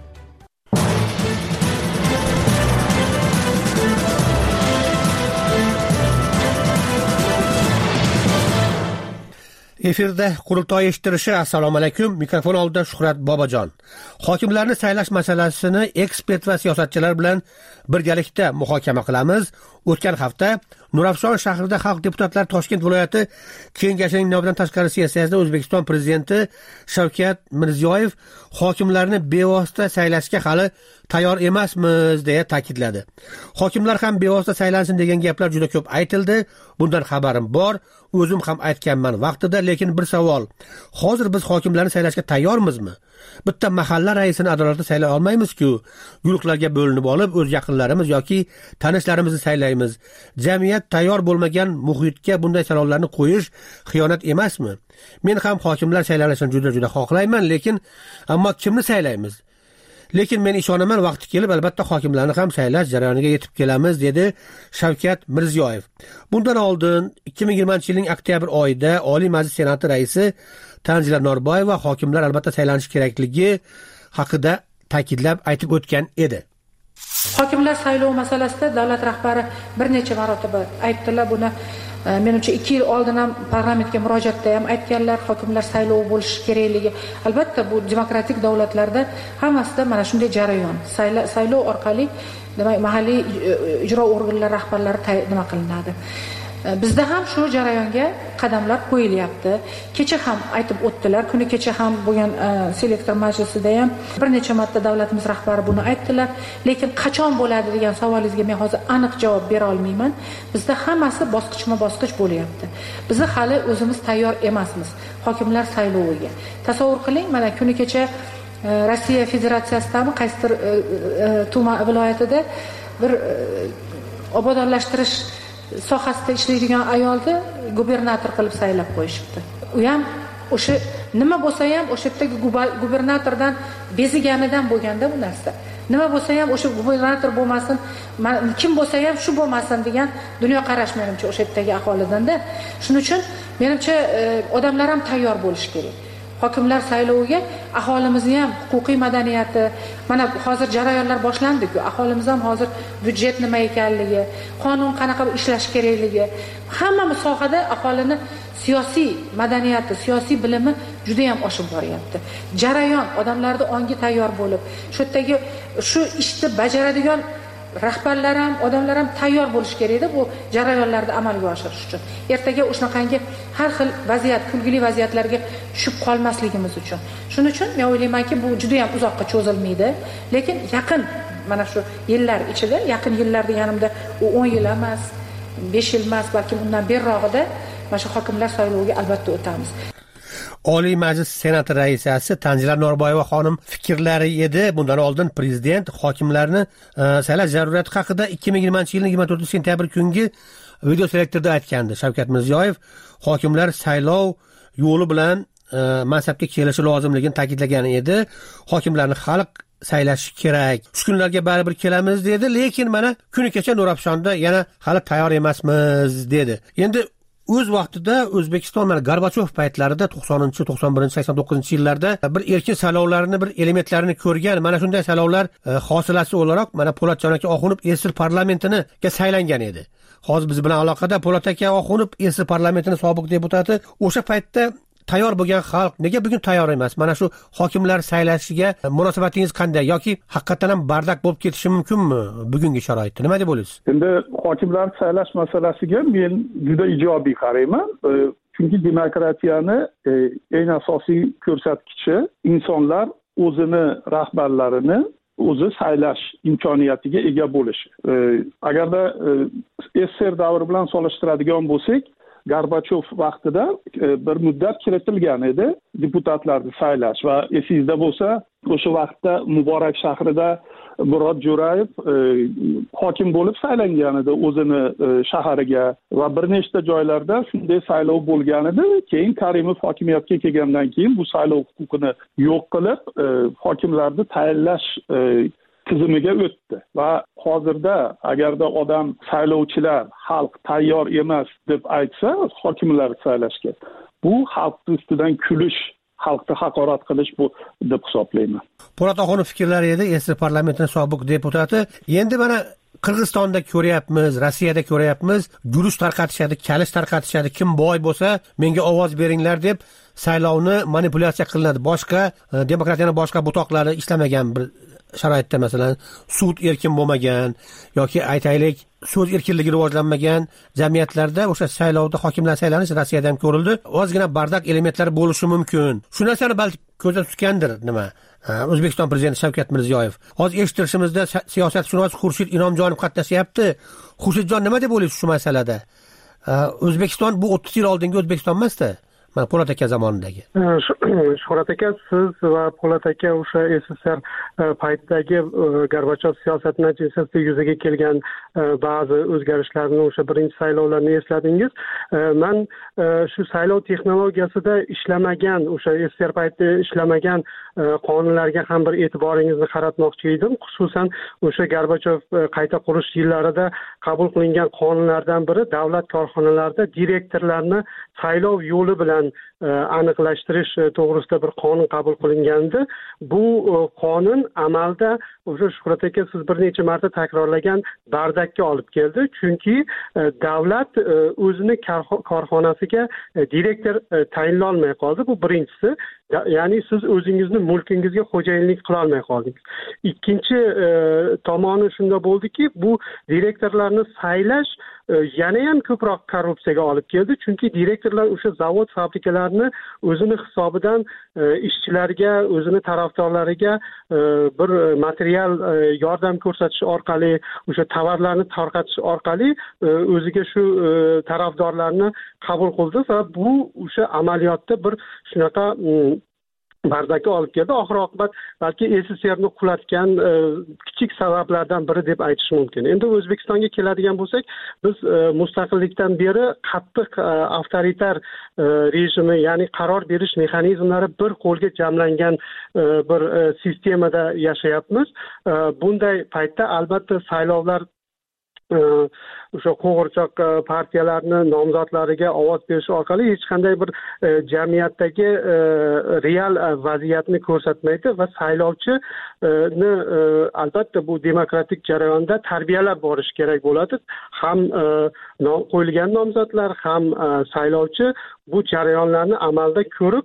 Efirda qurultoy eshittirishi. Assalomu alaykum. Mikrofon oldida Shuhrat Bobojon. Hokimlarni saylash masalasini ekspert va siyosatchilar bilan birgalikda muhokama qilamiz. O'tgan hafta Nurafshon shahrida xalq deputatlari Toshkent viloyati kengashining nomidan tashqari sessiyasida O'zbekiston prezidenti Shavkat Mirziyoyev hokimlarni bevosita saylashga hali tayyor emasmiz deya ta'kidladi. Hokimlar ham bevosita saylansin degan gaplar juda ko'p aytildi. Bundan xabarim bor, o'zim ham aytganman vaqtida, lekin bir savol. Hozir biz hokimlarni saylashga tayyormizmi? Bitta mahalla raisini adolatli saylay olmaymiz-ku. Guruhlarga bo'linib olib, o'z yaqinlarimiz yoki tanishlarimizni saylaymiz. Jamiyat tayyor bo'lmagan muhitga bunday savollarni qo'yish xiyonat emasmi? Men ham hokimlar saylanishini juda xohlayman, lekin ammo kimni saylaymiz? Lekin men ishonaman, vaqti kelib albatta hokimlarni ham saylash jarayoniga yetib kelamiz, dedi Shavkat Mirziyoyev. Bundan oldin 2020-yilning oktyabr oyida Oliy Majlis Senati raisi Tanzila Norboyeva hokimlar albatta saylanishi kerakligi haqida ta'kidlab aytib o'tgan edi. Hokimlar saylovi masalasida davlat rahbari bir necha marotaba aytdilar. Buni menimcha 2 yil oldin ham parlamentga murojaatda ham aytganlar, hokimlar saylovi bo'lishi kerakligi. Albatta bu demokratik davlatlarda hammasida mana shunday jarayon. Saylov orqali demak mahalliy ijro organlari rahbarlari nima qilinadi. Bizda ham shu jarayonga qadamlar qo'yilyapti. Kecha ham aytib o'tdilar, kuni kecha ham bo'lgan selektor majlisida ham bir necha marta davlatimiz rahbari buni aytdilar. Lekin qachon bo'ladi degan savolingizga men hozir aniq javob bera olmayman. Bizda hammasi bosqichma-bosqich bo'lyapti. Biz hali o'zimiz tayyor emasmiz hokimlar sayloviga. Tasavvur qiling, mana kuni kecha Rossiya Federatsiyasidagi qaysidir Tuma viloyatida bir obodonlashtirish sohasida ishlaydigan ayolni gubernator qilib saylab qo'yishibdi. U ham o'sha nima bo'lsa ham o'sha yerdagi gubernatordan beziganidan bo'lganda bu narsa. Nima bo'lsa ham o'sha gubernator bo'lmasin, kim bo'lsa ham shu bo'lmasin degan dunyo qarash menimcha o'sha yerdagi aholidanda. Shuning uchun menimcha odamlar ham tayyor bo'lishi kerak. Hokimlar sayloviga aholimizni ham huquqiy madaniyati, mana hozir jarayonlar boshlandi-ku. Aholimiz ham hozir byudjet nima ekanligi, qonun qanaqa ishlash kerakligi, hamma sohada aholini siyosiy madaniyati, siyosiy bilimi juda ham oshib boryapti. Jarayon odamlarni ongi tayyor bo'lib, shu yerdagi shu ishni bajaradigan rahbarlar ham, odamlar ham tayyor bo'lish kerak-da bu jarayonlarni amalga oshirish uchun. Ertaga o'shanaqangi har xil vaziyat, kulgili vaziyatlarga tushib qolmasligimiz uchun. Shuning uchun men o'ylaymanki, bu juda ham uzoqqa cho'zilmaydi, lekin yaqin mana shu yillar ichida, yaqin yillar deganimda u 10 yil emas, 5 yil emas, balki undan berirog'ida mana shu hokimlar sayloviga albatta o'tamiz. Oliy Majlis Senati raisasi Tanzila Norboyeva xonim fikrlari edi. Bundan oldin prezident hokimlarni saylash zarurati haqida 2020-yilning 24-sentyabr kungi video selektorda aytgandi. Shavkat Mirziyoyev hokimlar saylov yo'li bilan mansabga kelishi lozimligini ta'kidlagan edi. Hokimlarni xalq saylashi kerak. Shu kunlarga baribir kelamiz dedi, lekin mana kuni kecha Nurafshonda yana hali tayyor emasmiz dedi. Endi o'z vaqtida O'zbekiston mana Gorbachov paytlarida 90-chi, 91-chi, 89-chi yillarda bir erkin saylovlarni bir elementlarini ko'rgan. Mana shunday saylovlar hosilasi o'laroq mana Po'latjon aka Oxunov Esir parlamentiniga saylangan edi. Hozir biz bilan aloqada Po'lat aka Oxunov Esir parlamentini sobiq deputati. O'sha paytda tayyor bo'lgan xalq nega bugun tayyor emas? Mana shu hokimlar saylashiga munosabatingiz qanday yoki haqiqatan ham bardak bo'lib ketishi mumkinmi bugungi sharoitda? Nima deb o'ylaysiz? Endi hokimlar saylash masalasiga men juda ijobiy qarayman. Chunki demokratiyani eng asosiy ko'rsatkichi insonlar o'zini rahbarlarini o'zi saylash imkoniyatiga ega bo'lishi. Agarda SSR davri bilan solishtiradigan bo'lsak, Gorbachov vaqtida bir muddat kiritilgan edi deputatlarni saylash va esingizda bo'lsa, o'sha vaqtda Muborak shahrida Murod Jo'rayev hokim bo'lib saylangan edi o'zini shahariga va bir nechta joylarda shunday saylov bo'lgan edi. Keyin Karimov hokimiyatga kelgandan keyin bu saylov huquqini yo'q qilib, hokimlarni tayinlash tizimiga o'tdi va hozirda agarda odam saylovchilar xalq tayyor emas deb aytsa hokimlar saylashga, bu xalq ustidan kulish, xalqni haqorat qilish bu deb hisoblayman. Po'lat Oxunov fikrlari edi, SSR parlamentining sobiq deputati. Endi mana Qirg'izistonda ko'ryapmiz, Rossiyada ko'ryapmiz, guruch tarqatishadi, kalish tarqatishadi, kim boy bo'lsa menga ovoz beringlar deb saylovni manipulyatsiya qilinadi. Boshqa demokratiyaning boshqa butoqlari ishlamagan bir sharoitda, masalan, sud erkin bo'lmagan yoki aytaylik so'z erkinligi rivojlanmagan jamiyatlarda o'sha saylovda hokimlar saylanish Rossiyada ham ko'rildi. Ozgina bardak elementlar bo'lishi mumkin. Shu narsani balki ko'zda tutgandir nima? O'zbekiston prezidenti Shavkat Mirziyoyev. Hozir eshittirishimizda siyosatshunos Xurshid Inomjonov qatnashyapti. Xurshidjon, nima deb o'ylaysiz shu masalada? O'zbekiston bu 30 yil oldingi O'zbekiston emasdi. Mana Po'lat aka zamonidagi. Shuhrat aka, siz va Po'lat aka o'sha SSR paytidagi Gorbachov siyosati natijasida yuzaga kelgan ba'zi o'zgarishlarni, o'sha birinchi saylovlarni esladingiz. Men shu saylov texnologiyasida ishlamagan, o'sha SSR paytida ishlamagan qonunlarga ham bir e'tiboringizni qaratmoqchi edim. Xususan o'sha Gorbachov qayta qurish yillarida qabul qilingan qonunlardan biri davlat korxonalarida direktorlarni saylov yo'li bilan aniqlashtirish to'g'risida bir qonun qabul qilingandi. Bu qonun amalda o'sha Shuhrat aka siz bir necha marta takrorlagan bardakka olib keldi. Chunki davlat o'zini korxonasiga direktor tayinlay olmay qoldi. Bu birinchisi. Ya'ni siz o'zingizni mulkingizga xo'jayinlik qila olmay qoldingiz. Ikkinchi tomoni shunda bo'ldiki, bu direktorlarni saylash yana ham ko'proq korrupsiyaga olib keldi. Chunki direktorlar o'sha zavod fabrikalarni o'zini hisobidan ishchilarga, o'zini tarafdorlariga bir material yordam ko'rsatish orqali, o'sha tovarlarni tarqatish orqali o'ziga shu tarafdorlarni qabul qildi va bu o'sha amaliyotda bir shunaqa bardakka olib keldi. Oxir oqibat balki SSRni qulatgan kichik sabablardan biri deb aytish mumkin. Endi O'zbekistonga keladigan bo'lsak, biz mustaqillikdan beri qattiq avtoritar rejimi, ya'ni qaror berish mexanizmlari bir qo'lga jamlangan bir sistemada yashayapmiz. Bunday paytda albatta saylovlar o'sha qo'g'irchoq partiyalarni nomzodlariga ovoz berish orqali hech qanday bir jamiyatdagi real vaziyatni ko'rsatmaydi va saylovchini albatta bu demokratik jarayonda tarbiyalab borish kerak bo'ladi. Ham qo'yilgan nomzodlar, ham saylovchi bu jarayonlarni amalda ko'rib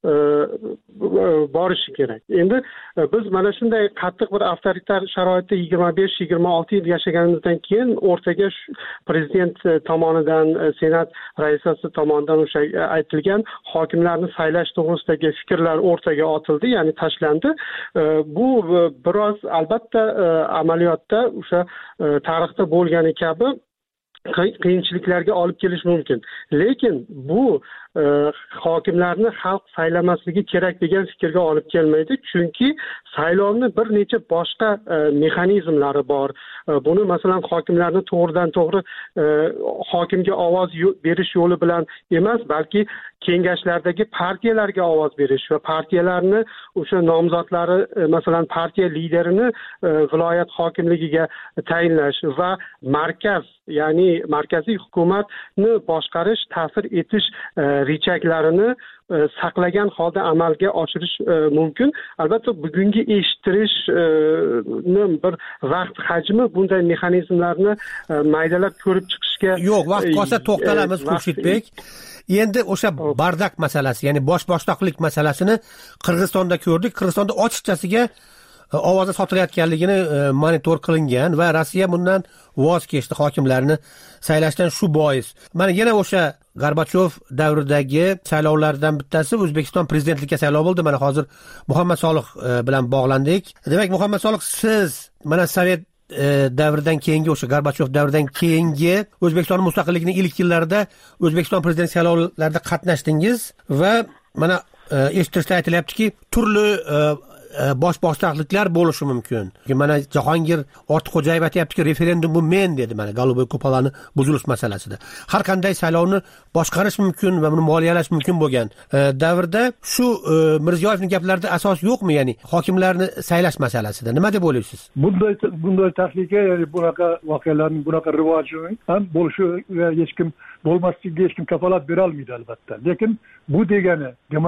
borishi kerak. Endi biz mana shunday qattiq bir avtoritar sharoitda 25-26 yil yashaganimizdan keyin o'rtaga prezident tomonidan, senat raisasi tomonidan o'sha aytilgan hokimlarni saylash to'g'risidagi fikrlar o'rtaga otildi, ya'ni tashlandi. Bu biroz albatta amaliyotda o'sha tarixda bo'lgani kabi qiyinchiliklarga olib kelish mumkin. Lekin bu hokimlarni xalq saylamasligi kerak degan fikrga olib kelmaydi. Chunki saylovni bir necha boshqa mexanizmlari bor. Buni masalan hokimlarni to'g'ridan to'g'ri hokimga ovoz berish yo'li bilan emas, balki kengashlardagi partiyalarga ovoz berish va partiyalarni o'sha nomzodlari, masalan partiya liderini viloyat hokimligiga tayinlash va markaz, ya'ni markaziy hukumatni boshqarish, ta'sir etish rechaklarini saqlagan holda amalga oshirish mumkin. Albatta bugungi eshittirishni bir vaqt hajmi bunday mexanizmlarni maydalab ko'rib chiqishga yo'q, vaqt qolsa to'xtalamiz Xurshidbek. Endi o'sha bardak masalasi, ya'ni boshboshdoqlik masalasini Qirg'izistonda ko'rdik. Qirg'izistonda ochiqchasiga ovozi sotilayotganligini monitor qilingan va Rossiya bundan voz kechdi hokimlarni saylashdan shu bois. Mana yana o'sha Gorbachov davridagi saylovlardan bittasi O'zbekiston prezidentlikka saylov bo'ldi. Mana hozir Muhammad Solih bilan bog'landik. Demak, Muhammad Solih, siz mana Sovet davridan keyingi, o'sha Gorbachov davridan keyingi O'zbekiston mustaqilligining ilk yillarida O'zbekiston prezident saylovlarida qatnashdingiz va mana eshitishda aytilyaptiki, turli bosh boshliqliklar bo'lishi mumkin. Mana Jahongir Ortiqxo'jayev aytayaptiki, referendum bu men dedi, mana Goluboy Kupolani buzilish masalasida. Har qanday saylovni boshqarish mumkin va buni moliyalash mumkin bo'lgan davrda shu Mirziyoyevning gaplarida asos yo'qmi, ya'ni hokimlarni saylash masalasida? Nima deb o'ylaysiz? Bunday tahlika, ya'ni bunaqa voqealarning, bunaqa rivojining ham bo'lishiga hech kim bo'lmasligiga hech kim kafolat bera olmaydi albatta. Lekin bu degani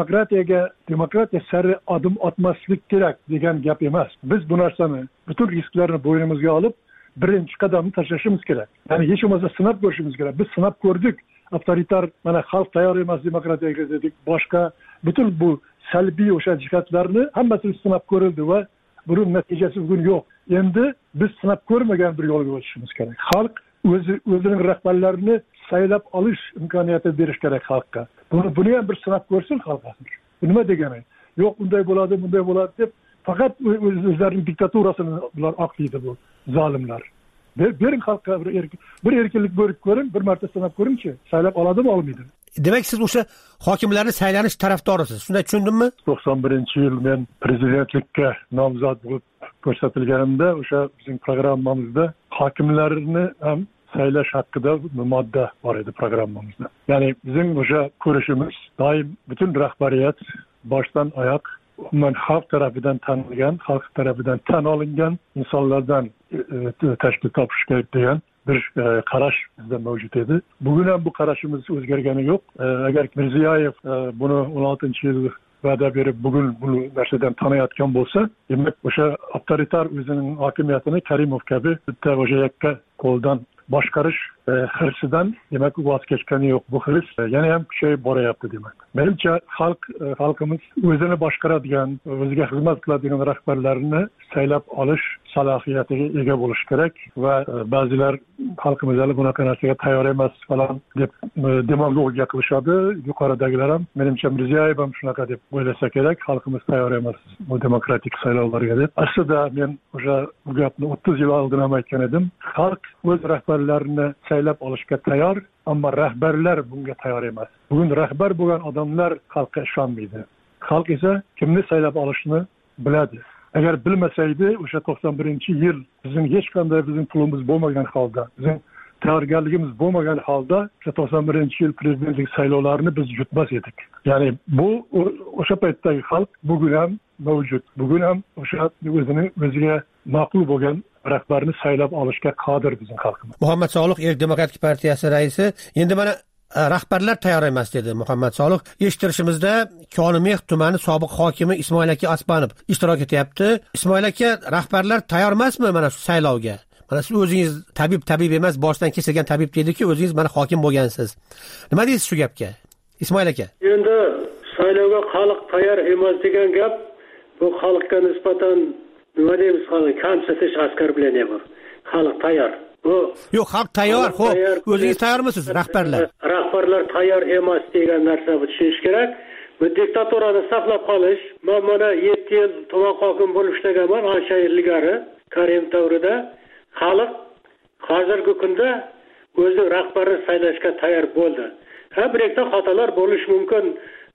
demokratiya sari adım atmaslik kerak degan gap emas. Biz bu narsani, bütün risklarni bo'ynimizga olib, birinchi qadamni tashlashimiz kerak. Ya'ni hech bo'lmasa sinab ko'rishimiz kerak. Biz sinab ko'rdik. Avtoritar, mana xalq tayyor emas demokratiyaga dedik. Boshqa bütün bu salbiy o'sha jihatlarni hammasini sinab ko'rildi va buning natijasi bugun yo'q. Endi biz sinab ko'rmagan bir yo'lga o'tishimiz kerak. Xalq o'zining rahbarlarini saylab olish imkoniyati berish kerak xalqqa. Buni ham bir sinab ko'rsin xalq. Bu nima degani? Yo'q, bunday bo'ladi deb faqat o'zlarining diktaturasini ular oqlaydi bu zolimlar. Bering xalqqa bir erkinlik berib ko'ring, bir marta sinab ko'ringchi, saylab oladimi, olmaydi. Demak, siz o'sha hokimlarni saylanish tarafdorisiz. Shunday tushundimmi? 91-yil men prezidentlikka nomzod bo'lib ko'rsatilganimda o'sha bizning programmamizda hokimlarni ham saylash haqida modda bor edi programmamizda. Ya'ni bizning o'sha ko'rishimiz doim bütün rahbariyat boshdan oyoq umuman xalq tarafidan tanilgan, xalq tarafidan tan olingan insonlardan tashkil topish kerak degan bir qarash bizda mavjud edi. Bugun ham bu qarashimiz o'zgargani yo'q. Agar Mirziyoyev buni 16-yil va'da berib bugun bu narsadan tanayotgan bo'lsa, demak o'sha avtoritar o'zining hokimiyatini Karimov kabi bitta o'sha yakka qo'ldan boshqarish hirsidan demak voz kechgani yo'q. Bu hirs yana ham kuchayib boryapti demak. Menimcha xalqimiz o'zini boshqaradigan, o'ziga xizmat qiladigan rahbarlarni saylab olish salohiyatiga ega bo'lish kerak va ba'zilar xalqimiz hali bunaqa narsaga tayyor emas falan deb demagogiya qilishadi. Yuqoridagilar ham menimcha Mirziyoyev ham shunaqa deb o'ylasa kerak, xalqimiz tayyor emas bu demokratik saylovlarga deb. Aslida men o'sha bu gapni 30 yil oldin ham aytgan edim. Xalq o'z rahbarlarini saylab olishga tayyor, ammo rahbarlar bunga tayyor emas. Bugun rahbar bo'lgan odamlar xalqqa ishonmaydi. Xalq esa kimni saylab olishni biladi. Agar bilmasaydi, o'sha 91-yil bizning hech qanday bizning pulimiz bo'lmagan holda, bizning tayyorgarligimiz bo'lmagan holda 91-yil prezidentlik saylovlarini biz yutmas edik. Ya'ni bu o'sha paytdagi xalq bugun ham mavjud. Bugun ham o'sha o'ziga ma'qul bo'lgan rahbarni saylab olishga qodir bizning xalqimiz. Muhammad Solih, Erk demokratik partiyasi raisi, endi mana rahbarlar tayyor emas dedi Muhammad Solih. Eshittirishimizda Konimeh tumani sobiq hokimi Ismoil aka Aspanov ishtirok etyapti. Ismoil aka, rahbarlar tayyor emasmi mana shu saylovga? Mana siz o'zingiz tabib emas, boshdan kesilgan tabib dedi-ki, o'zingiz mana hokim bo'lgansiz. Nima deysiz shu gapga? Ismoil aka. Endi saylovga xalq tayyor emas degan gap bu xalqqa nisbatan nima deymiz, kamsitish askar bilan bu. Xalq tayyor. Yo'q, xalq tayyor. Xo'p, o'zingiz tayyormisiz rahbarlar? Rahbarlar tayyor emas degan narsani tushunish kerak. Bu diktaturani saqlab qolish, men mana 7 yil tuman hokim bo'lib ishlaganman, ancha yil ilgari Karim davrida. Xalq hozirgi kunda o'zi rahbarni saylashga tayyor bo'ldi. Bir ikkita xatolar bo'lishi mumkin.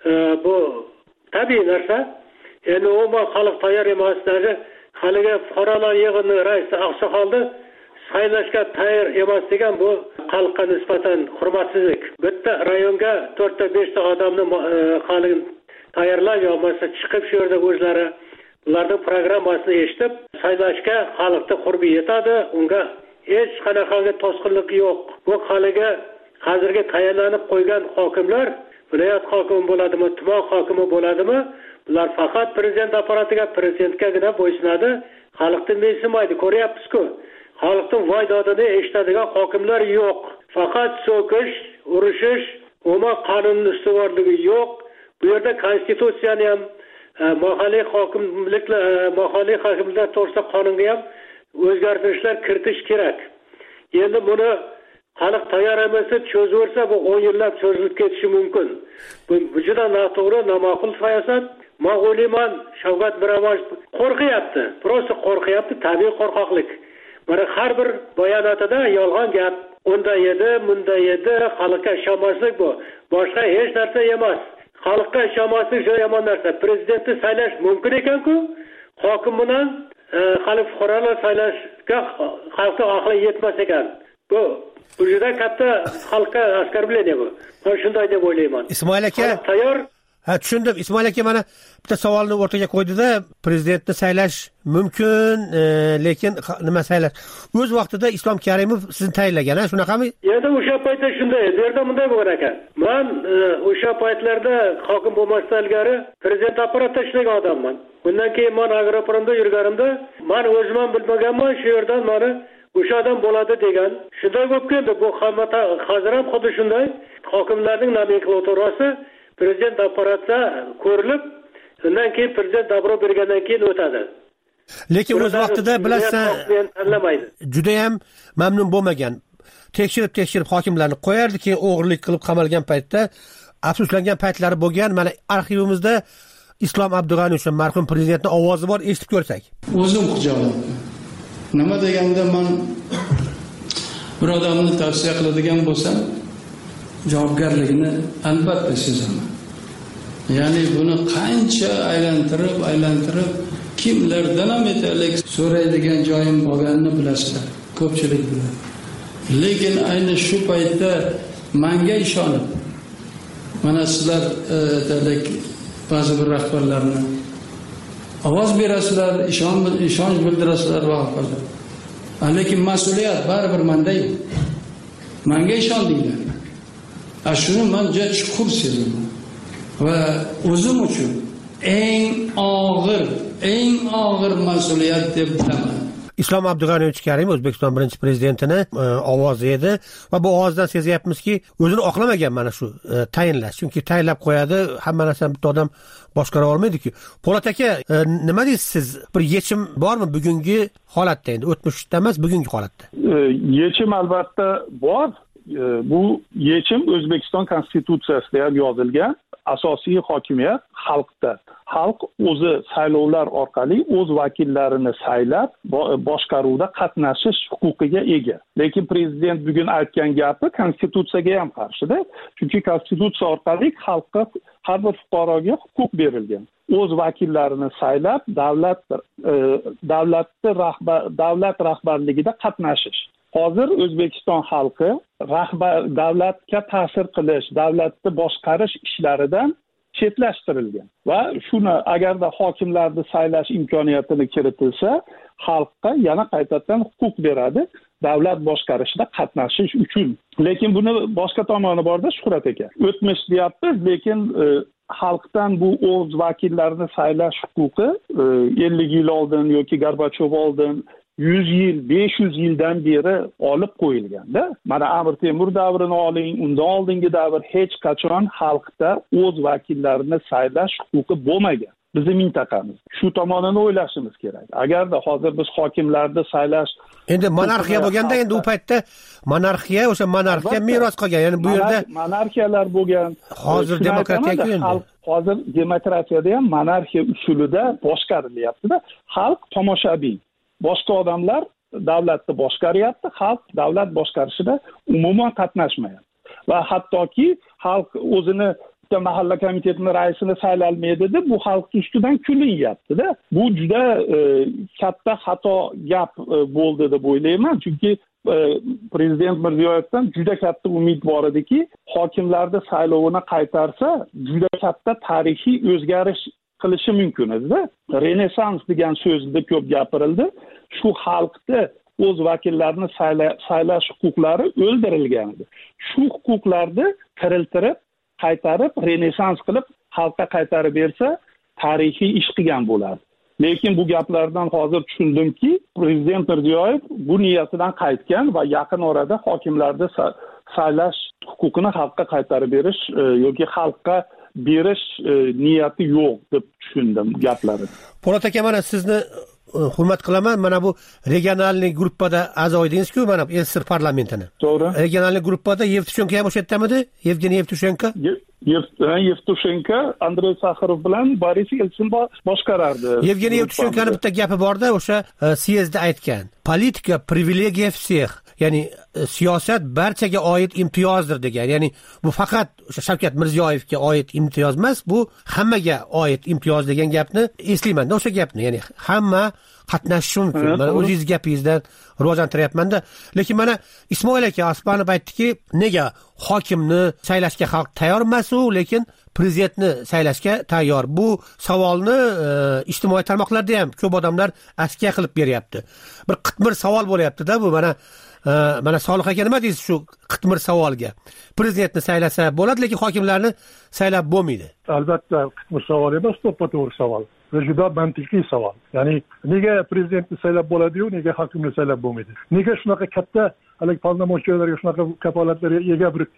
Bu tabiiy narsa. Endi umuman xalq tayyor emas dedi. Haliga fuqarolar yig'ini raisi oqsoqoldi saylashga tayyor emas degan bu xalqqa nisbatan hurmatsizlik. Bitta rayonga 4-5 ta odamni xalq tayyorlab yo'lmasa chiqib shu yerda o'zlari ularning programmasini eshitib saylashga xalqda qurbi yetadi. Unga hech qanaqangi to'sqinlik yo'q. Bu xalqga hozirgi tayyorlanib qo'ygan hokimlar viloyat hokimi bo'ladimi, tuman hokimi bo'ladimi? Ular faqat prezident apparatiga, prezidentgagina bo'ysunadi. Xalqni mensimaydi, ko'ryapsiz-ku. Xalqning voydodini eshitadigan hokimlar yo'q. Faqat so'kish, urushish, umuman qonun ustuvorligi yo'q. Bu yerda konstitutsiyani ham mahalliy hokimliklar to'g'risida qonunga ham o'zgartirishlar kiritish kerak. Endi buni xalq tayyor emas deb cho'ziversa, bu 10 yillab cho'zilib ketishi mumkin. Bu juda noto'g'ri, noma'qul siyosat. Men o'ylayman, Shavkat Miromonovich qo'rqyapti. Prosta qo'rqyapti, tabiiy qo'rqoqlik. Mana har bir bayonotida yolg'on gap, unda edi, bunda edi, xalqqa ishonmaslik bu. Boshqa hech narsa emas. Xalqqa ishonmaslik juda yomon narsa. Prezidentni saylash mumkin ekan-ku, hokim bilan xalq fuqarolar saylashga xalqqa aqli yetmas ekan. Bu juda katta xalqqa askarbilaniya bu. Men shunday deb o'ylayman. Ismoil aka, tayyor. Ha, tushundim. Ismoil aka mana bitta savolni o'rtaga qo'ydi-da, prezidentni saylash mumkin, lekin nima saylash? O'z vaqtida Islom Karimov sizni tayinlagan, shunaqami? Endi o'sha paytda shunday, bu yerda bunday bo'lgan ekan. Men o'sha paytlarda hokim bo'lmasdan ilgari prezident apparatida ishlagan odamman. Bundan keyin men agropromda yurganimda, men o'zim ham bilmaganman, shu yerdan meni o'sha odam bo'ladi degan. Shunday bo'lib keldi. Bu hozir ham xuddi shunday hokimlarning nomenklaturasi prezident apparatida ko'rilib, undan keyin prezident dabro bergandan keyin o'tadi. Lekin o'z vaqtida bilasan, juda ham mamnun bo'lmagan. Tekshirib hokimlarni qo'yardi, keyin o'g'irlik qilib qamalgan paytda afsuslangan paytlari bo'lgan. Mana arxivimizda Islom Abdug'aniyevich marhum prezidentning ovozi bor, eshitib ko'rsak. O'zim xijolat. Nima deganda men bir odamni tavsiya qiladigan bo'lsam, javobgarligini albatta sezaman. Ya'ni buni qancha aylantirib kimlardan ham aytaylik so'raydigan joyim bo'lganini bilasizlar. Ko'pchilik biladi. Lekin ayni shu paytda menga ishonib, mana sizlar aytaylik ba'zi bir rahbarlarni ovoz berasizlar, ishonch bildirasizlar va hokazo. Lekin mas'uliyat baribir menda yo'q. Menga ishondinglar. Shuni men juda chuqur sezaman. Va o'zim uchun eng og'ir mas'uliyat deb bilaman. Islom Abdug'aniyevich Karimov O'zbekiston birinchi prezidentini ovozi edi va bu ovozdan sezyapmizki, o'zini oqlamagan mana shu tayinlash. Chunki tayinlab qo'yadi, hamma narsani bitta odam boshqara olmaydi-ku. Po'lat aka, nima deysiz siz? Bir yechim bormi bugungi holatda, endi o'tmishda emas, bugungi holatda? Yechim albatta bor. Bu yechim O'zbekiston konstitutsiyasida ham yozilgan. Asosiy hokimiyat xalqda. Xalq o'zi saylovlar orqali o'z vakillarini saylab boshqaruvda qatnashish huquqiga ega. Lekin prezident bugun aytgan gapi konstitutsiyaga ham qarshida. Chunki konstitutsiya orqali xalqqa, har bir fuqaroga huquq berilgan. O'z vakillarini saylab davlat rahbarligida qatnashish. Hozir O'zbekiston xalqi davlatga ta'sir qilish, davlatni boshqarish ishlaridan chetlashtirilgan va shuni agarda hokimlarni saylash imkoniyatini kiritilsa, xalqqa yana qaytadan huquq beradi davlat boshqarishida qatnashish uchun. Lekin buni boshqa tomoni borda, Shuhrat aka. O'tmish deyapmiz, lekin xalqdan bu o'z vakillarini saylash huquqi 50 yil oldin yoki Gorbachov oldin 100 yil, 500 yildan beri olib qo'yilganda, mana Amir Temur davrini oling, undan oldingi davr hech qachon xalqda o'z vakillarini saylash huquqi bo'lmagan. Bizning mintaqamiz. Shu tomonini o'ylashimiz kerak. Agarda hozir biz hokimlarni saylash, endi monarxiya bo'lganda, endi u paytda o'sha monarxiya meros qolgan. Ya'ni bu yerda monarxiyalar bo'lgan. Hozir demokratiyaga endi. Hozir demokratiyada ham monarxiya usulida boshqarilyapti-da. Xalq tomoshabin. Boshqa odamlar davlatni boshqaryapti, xalq davlat boshqarishida umuman qatnashmayapti. Va hattoki xalq o'zini mahalla komitetining raisini saylalmaydi deb bu xalq ustidan kulinyapti-da. Bu juda katta xato gap bo'ldi deb o'ylayman, chunki prezident Mirziyoyevdan juda katta umid bor ediki, hokimlarning saylovini qaytarsa, juda katta tarixiy o'zgarish qilishi mumkin edi. Renessans degan so'zda ko'p gapirildi. Shu xalqda o'z vakillarini saylash huquqlari o'ldirilgan edi. Shu huquqlarni tiriltirib, qaytarib, renessans qilib xalqqa qaytarib bersa, tarixiy ish qilgan bo'lardi. Lekin bu gaplardan hozir tushundimki, prezident Mirziyoyev bu niyatidan qaytgan va yaqin orada hokimlarni saylash huquqini xalqqa qaytarib berish yoki xalqqa berish niyati yo'q deb tushundim gaplarini. Po'lat aka, mana sizni hurmat qilaman, mana bu regionalniy gruppada a'zo edingiz-ku, mana SSR parlamentini. To'g'ri. Regionalniy gruppada Yevtushenko ham o'sha yerdamidi? Yevgeniy Yevtushenko? Yevtushenko Andrey Sakharov bilan Boris Yeltsin boshqarardi. Yevgeniy Yevtushenkoning bitta gapi borda, o'sha съездda aytgan. Politika privilegiya всех. Ya'ni siyosat barchaga oid imtiyozdir degan. Ya'ni bu faqat o'sha Shavkat Mirziyoyevga oid imtiyoz emas, bu hammaga oid imtiyoz degan gapni eslayman-da o'sha gapni. Ya'ni hamma qatnashishi mumkin. Mana o'zingiz gapingizdan rivojlantiryapman-da. Lekin mana Ismoil aka Osmonov aytdiki, nega hokimni saylashga xalq tayyor emas-u, lekin prezidentni saylashga tayyor. Bu savolni ijtimoiy tarmoqlarda ham ko'p odamlar askiya qilib beryapti. Bir qitmir savol bo'lyapti-da bu. Mana Solih aka nima deysiz shu qitmir savolga? Prezidentni saylasa bo'ladi, lekin hokimlarni saylab bo'lmaydi. Albatta qitmir savol emas, to'ppa-to'g'ri savol. Va juda mantiqiy savol. Ya'ni nega prezidentni saylab bo'ladi-yu, nega hokimni saylab bo'lmaydi? Nega shunaqa katta hali parlamentchilarga shunaqa kafolatlarga ega bir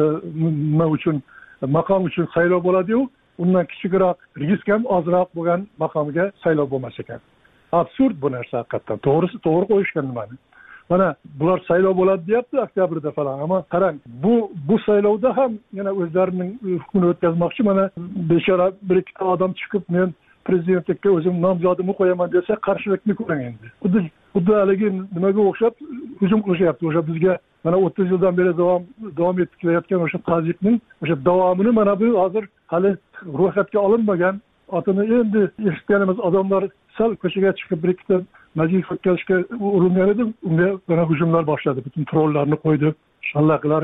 nima uchun, maqom uchun saylov bo'ladi-yu, undan kichikroq, risk ham ozroq bo'lgan maqomga saylov bo'lmas ekan. Absurd bu narsa haqiqatdan. To'g'ri qo'yishgan nimani? Mana bular saylov bo'ladi deyapti oktyabrda falan, ammo qarang, bu saylovda ham yana o'zlarining hukmini o'tkazmoqchi. Mana bechora bir ikkita odam chiqib, men prezidentlikka o'zim nomzodimni qo'yaman desa, qarshilikni ko'ring endi. Xuddi haligi nimaga o'xshab hujum qilishyapti. O'sha bizga mana 30 yildan beri davom etib kelayotgan o'sha tazyiqning o'sha davomini mana bu hozir hali ro'yxatga olinmagan, otini endi eshitganimiz odamlar sal ko'chaga chiqib bir ikkita majlis o'tkazishga uringan edi, unga mana hujumlar boshladi. Butun trollarni qo'ydi, shallaqlar,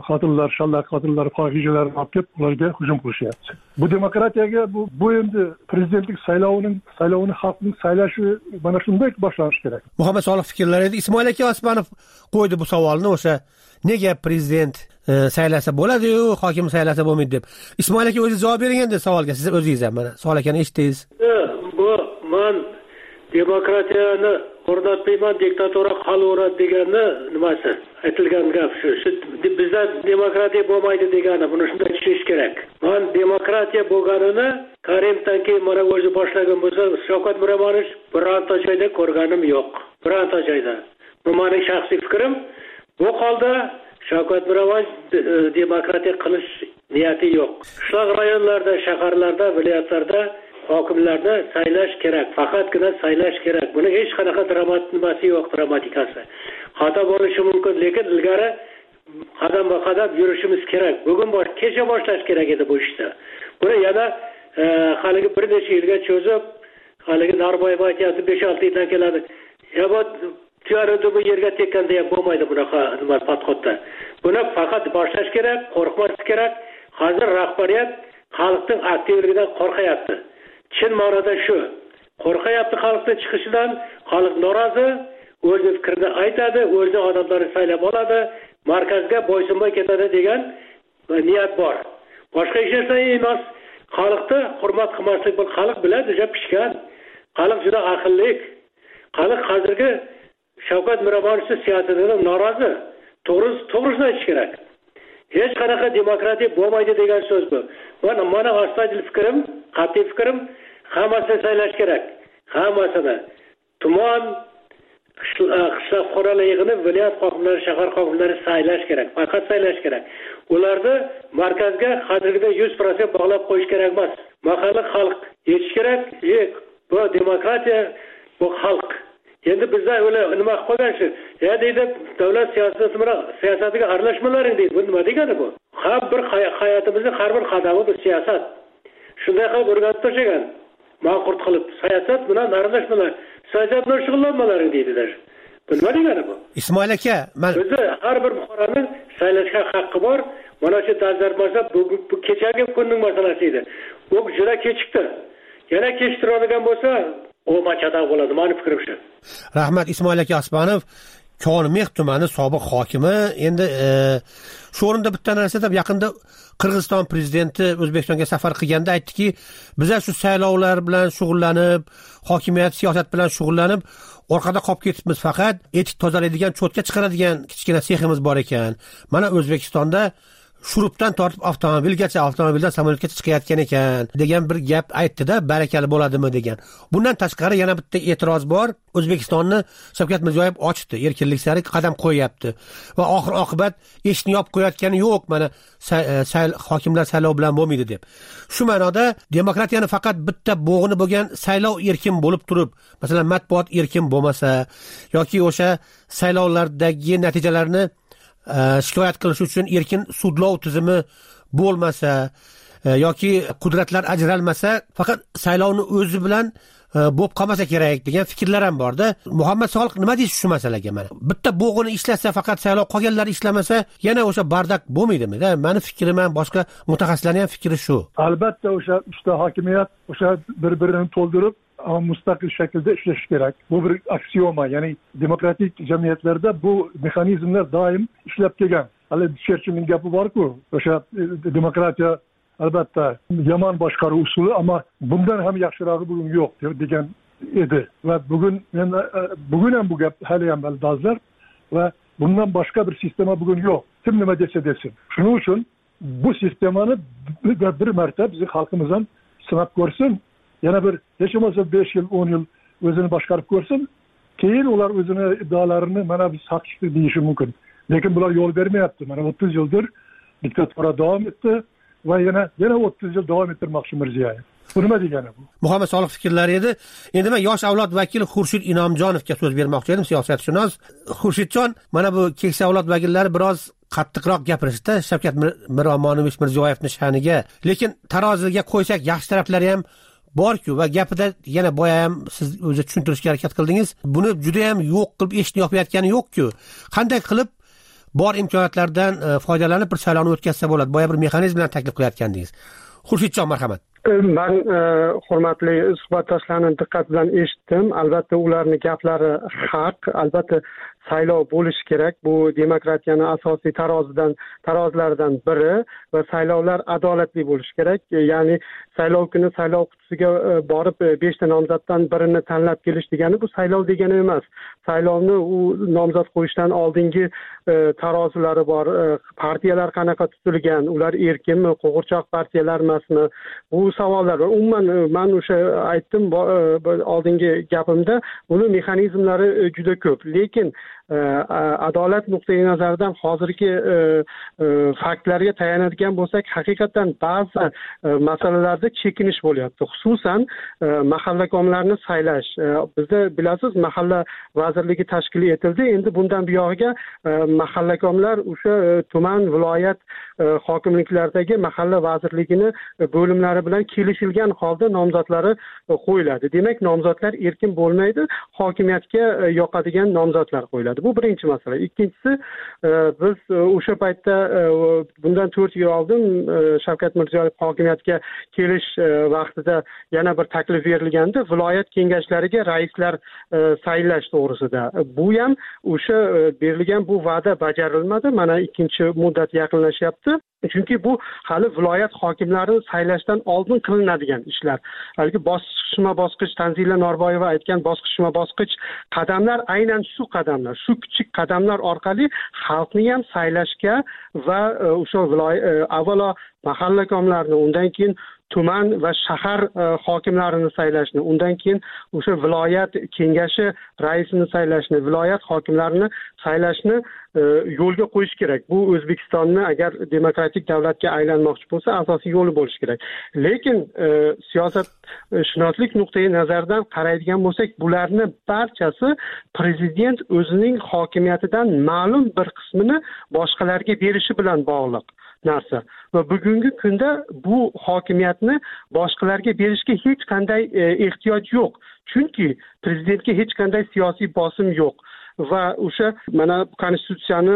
xotinlar, fohishalarni olib kelib ularga hujum qilishyapti. Bu demokratiyaga, bu endi prezidentlik saylovini xalqning saylashi mana shunday boshlanishi kerak. Muhammad Solih fikrlari edi. Ismoil aka Osmonov qo'ydi bu savolni, o'sha nega prezident saylasa bo'ladi-yu, hokim saylasa bo'lmaydi deb. Ismoil aka o'zingiz javob bering endi savolga. Siz o'zingiz ham mana Solih akani eshitdingiz. Men demokratiyani o'rnatmayman, diktatura qolaveradi deganni nimasi? Aytilgan gap shu. Bizda demokratiya bo'lmaydi degani, buni shunday tushunish kerak. Men demokratiya bo'lganini Karimdan keyin mana o'zi boshlagan bo'lsa, Shavkat Miromonovich birorta joyda ko'rganim yo'q. Birorta joyda. Bu mening shaxsiy fikrim. Bu holda Shavkat Miromonovich demokratiya qilish niyati yo'q. Qishloq rayonlarda, shaharlarda, viloyatlarda hokimlarni saylash kerak. Faqatgina saylash kerak. Buni hech qanaqa nimasi yo'q, dramatikasi. Xato bo'lishi mumkin, lekin ilgari qadam-qadam yurishimiz kerak. Bugun kecha boshlash kerak edi bu ishni. Buni yana haligi bir necha yilga cho'zib, haligi Narboyev aytyapti 5-6 yildan keladi. Bu tuyarida bu yerga tekkanda ham bo'lmaydi bunaqa nima podxodda. Buni faqat boshlash kerak, qo'rqmaslik kerak. Hozir rahbariyat xalqning aktivligidan qo'rqayapti. Chin ma'noda shu. Qo'rqayapti xalqning chiqishidan, xalq norozi, o'z fikrini aytadi, o'z odamlarini saylab oladi, markazga bo'ysunmay ketadi degan niyat bor. Boshqa hech narsa emas. Xalqni hurmat qilmaslik bu xalq biladi, juda pishgan. Xalq juda aqlli. Xalq hozirgi Shavkat Miromonovich siyosatidan norozi. To'g'risini aytish kerak. Hech qanaqa demokratiya bo'lmaydi degan so'z bu. Mana astoydil fikrim, qat'iy fikrim, hammasini saylash kerak. Hammasini. Tuman, qishloq xo'raligini, viloyat hokimlari, shahar hokimlari saylash kerak. Faqat saylash kerak. Ularni markazga hozirgida 100% bog'lab qo'yish kerak emas. Mahalliy xalq yetish kerak. Bu demokratiya, bu xalq. Endi bizda o'la nima qilganchi? Deydi, davlat siyosatiga aralashmalaring deydi. Bu nima degani bu? Har bir hayotimizning har bir qadami bu siyosat. Shunday qilib o'rgatib tashlagan. Ma'qul qilib siyosat bilan aralashmalar, siyosat bilan shug'ullanmalaring deydilar. Bu nima degani bu? Ismoil aka, o'zi har bir fuqaroning saylashga haqqi bor. Mana shu tadbirda bu kechagi kunning masalasi edi. U juda kechikdi. Yana kechtiradigan bo'lsa, o machada bo'ladi, meni fikrim shu. Rahmat. Ismoil aka Osmonov, Konmeh tumani sobiq hokimi. Endi shu o'rinda bitta narsa deb, yaqinda Qirg'iziston prezidenti O'zbekistonga safar qilganda aytdiki, biz shu saylovlar bilan shug'ullanib, hokimiyat, siyosat bilan shug'ullanib, orqada qolib ketibmiz, faqat etik tozalaydigan, cho'tka chiqaradigan kichkina seximiz bor ekan. Mana O'zbekistonda shurupdan tortib avtomobildan samolyotgacha chiqayotgan ekan degan bir gap aytdi-da, barakali bo'ladimi degan. Bundan tashqari yana bitta e'tiroz bor. O'zbekistonni Shavkat Mirziyoyev ochdi, erkinlik sari qadam qo'yapti va oxir oqibat eshikni yopib qo'yayotgani yo'q, mana hokimlar saylov bilan bo'lmaydi deb. Shu ma'noda demokratiyani faqat bitta bo'g'ini bo'lgan saylov erkin bo'lib turib, masalan matbuot erkin bo'lmasa yoki o'sha saylovlardagi natijalarni shikoyat qilish uchun erkin sudlov tizimi bo'lmasa yoki qudratlar ajralmasa, faqat saylovni o'zi bilan bo'lib qolmasa kerak degan fikrlar ham bor-da. Muhammad Soliq nima deysiz shu masalaga? Mana bitta bo'g'ini ishlasa, faqat saylov qolganlar ishlamasa, yana o'sha bardak bo'lmaydimi-da? Meni fikrim ham, boshqa mutaxassislarning ham fikri shu. Albatta o'sha uchta hokimiyat o'sha bir-birini to'ldirib mustaqil shaklda ishlashi kerak. Bu bir aksiyoma, ya'ni demokratik jamiyatlarda bu mexanizmlar doim ishlab kelgan. Hali Cherchillning gapi bor-ku, o'sha demokratiya albatta yomon boshqaruv usuli, ammo bundan ham yaxshirog'i bugun yo'q degan edi. Va bugun ham bu gap hali ham dolzarb va bundan boshqa bir sistema bugun yo'q. Kim nima desa desin. Shuning uchun bu sistemani bir marta bizning xalqimiz ham sinab ko'rsin. Yana bir hech bo'lmasa 5 yil, 10 yil o'zini boshqarib ko'rsin. Keyin ular o'zini iddaolarini mana biz haqli deyishi mumkin. Lekin bular yo'l bermayapti. Mana 30 yildir diktatura davom etdi va yana 30 yil davom ettirmoqchi Mirziyoyev. Bu nima degani bu? Muhammad Soliq fikrlari edi. Endi men yosh avlod vakili Xurshid Inomjonovga so'z bermoqchi edim, siyosatshunos. Xurshidjon, mana bu keksa avlod vakillari biroz qattiqroq gapirishdi Shavkat Miromonovich Mirziyoyevning sha'niga. Lekin taroziga qo'ysak yaxshi taraflari ham bor-ku va gapida yana boya ham siz o'zi tushuntirishga harakat qildingiz. Buni juda ham yo'q qilib eshitni yopayotgani yo'q-ku. Qanday qilib bor imkoniyatlardan foydalanib bir saylovni o'tkazsa bo'ladi? Boya bir mexanizm bilan taklif qilayotgandingiz. Xurshidjon, marhamat. Men hurmatli suhbatdoshlarning diqqat bilan eshitdim. Albatta ularning gaplari haq. Albatta saylov bo'lishi kerak. Bu demokratiyaning asosiy tarozilaridan biri va saylovlar adolatli bo'lishi kerak. Ya'ni saylov kuni saylov qutisiga borib 5 ta nomzoddan birini tanlab kelish degani bu saylov degani emas. Saylovni u nomzod qo'yishdan oldingi tarozilari bor. Partiyalar qanaqa tutilgan, ular erkinmi, qo'g'irchoq partiyalar emasmi? Bu savollar var. Umuman men o'sha aytdim oldingi gapimda, buni mexanizmlari juda ko'p. Lekin adolat nuqtai nazaridan hozirgi faktlarga tayanadigan bo'lsak, haqiqatan ba'zi masalalarda chekinish bo'lyapti. Xususan mahallakomlarni saylash. Bizda bilasiz, mahalla vazirligi tashkil etildi. Endi bundan buyog'iga mahallakomlar o'sha tuman, viloyat hokimliklaridagi mahalla vazirligini bo'limlari bilan kelishilgan holda nomzodlari qo'yiladi. Demak, nomzodlar erkin bo'lmaydi, hokimiyatga yoqadigan nomzodlar qo'yiladi. Bu birinchi masala. Ikkinchisi, biz o'sha paytda bundan 4 yil oldin Shavkat Mirziyoyev hokimiyatga kelish vaqtida yana bir taklif berilganda viloyat kengashlariga raislar saylash to'g'risida. Bu ham o'sha berilgan bu va'da bajarilmadi. Mana ikkinchi muddat yaqinlashyapti. Chunki bu hali viloyat hokimlarini saylashdan oldin qilinadigan ishlar. Balki bosqichma-bosqich Tanzila Norboyeva aytgan bosqichma-bosqich qadamlar aynan shu qadamlar, shu kichik qadamlar orqali xalqni ham saylashga va o'sha avvalo mahallakomlarni, undan keyin tuman va shahar hokimlarini saylashni, undan keyin o'sha viloyat kengashi raisini saylashni, viloyat hokimlarini saylashni yo'lga qo'yish kerak. Bu O'zbekistonni agar demokratik davlatga aylanmoqchi bo'lsa, asosiy yo'li bo'lishi kerak. Lekin siyosatshunoslik nuqtai nazaridan qaraydigan bo'lsak, bularni barchasi prezident o'zining hokimiyatidan ma'lum bir qismini boshqalarga berishi bilan bog'liq narsa. Va bugungi kunda bu hokimiyatni boshqalarga berishga hech qanday ehtiyoj yo'q. Chunki prezidentga hech qanday siyosiy bosim yo'q. Va o'sha mana konstitutsiyani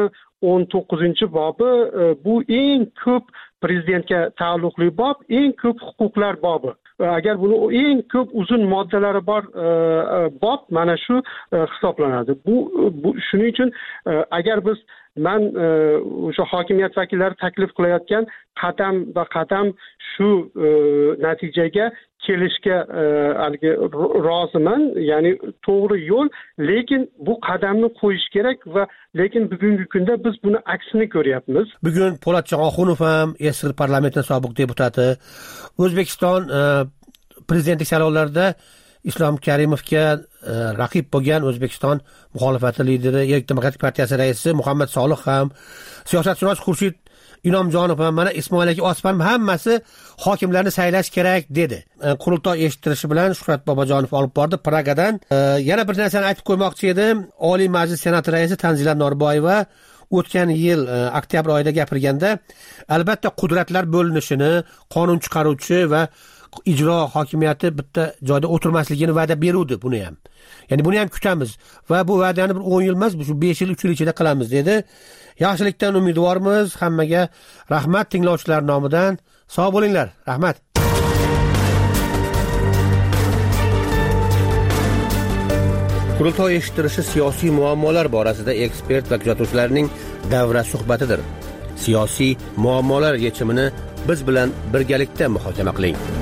19-bobi bu eng ko'p prezidentga taalluqli bob, eng ko'p huquqlar bobi. Agar buni eng ko'p uzun moddalari bor bob mana shu hisoblanadi. Bu shuning uchun agar biz man o'sha hokimiyat vakillari taklif qilayotgan qadam va qadam shu natijaga kelishga haligi roziman, ya'ni to'g'ri yo'l, lekin bu qadamni qo'yish kerak va lekin bugungi kunda biz buni aksini ko'ryapmiz. Bugun Po'latjon Oxunov ham Eski parlamentning sobiq deputati, O'zbekiston prezidentlik saylovlarida Islom Karimovga raqib bo'lgan O'zbekiston muxolifati lideri, Erk demokratik partiyasi raisi Muhammad Solih ham, siyosatshunos Xurshid Inomjonov ham, mana Ismoil aka Osman hammasi hokimlarni saylash kerak dedi. Qurultoy eshittirishi bilan Shuhrat Bobojonov olib bordi Pragadan. Yana bir narsani aytib qo'ymoqchi edim. Oliy Majlis Senati raisi Tanzila Norboyeva o'tgan yil oktyabr oyida gapirganda, albatta qudratlar bo'linishini, qonun chiqaruvchi va ijro hokimiyati bitta joyda o'tirmasligini va'da beruvdi buni ham. Ya'ni buni ham kutamiz va bu va'dani bir 10 yil emas, shu 5 yil, 3 yil ichida qilamiz dedi. Yaxshilikdan umidvormiz. Hammaga rahmat, tinglovchilar nomidan. Sog' bo'linglar. Rahmat. Qurultoy eshittirishi siyosiy muammolar borasida ekspert va kuzatuvchilarning davra suhbatidir. Siyosiy muammolar yechimini biz bilan birgalikda muhokama qiling.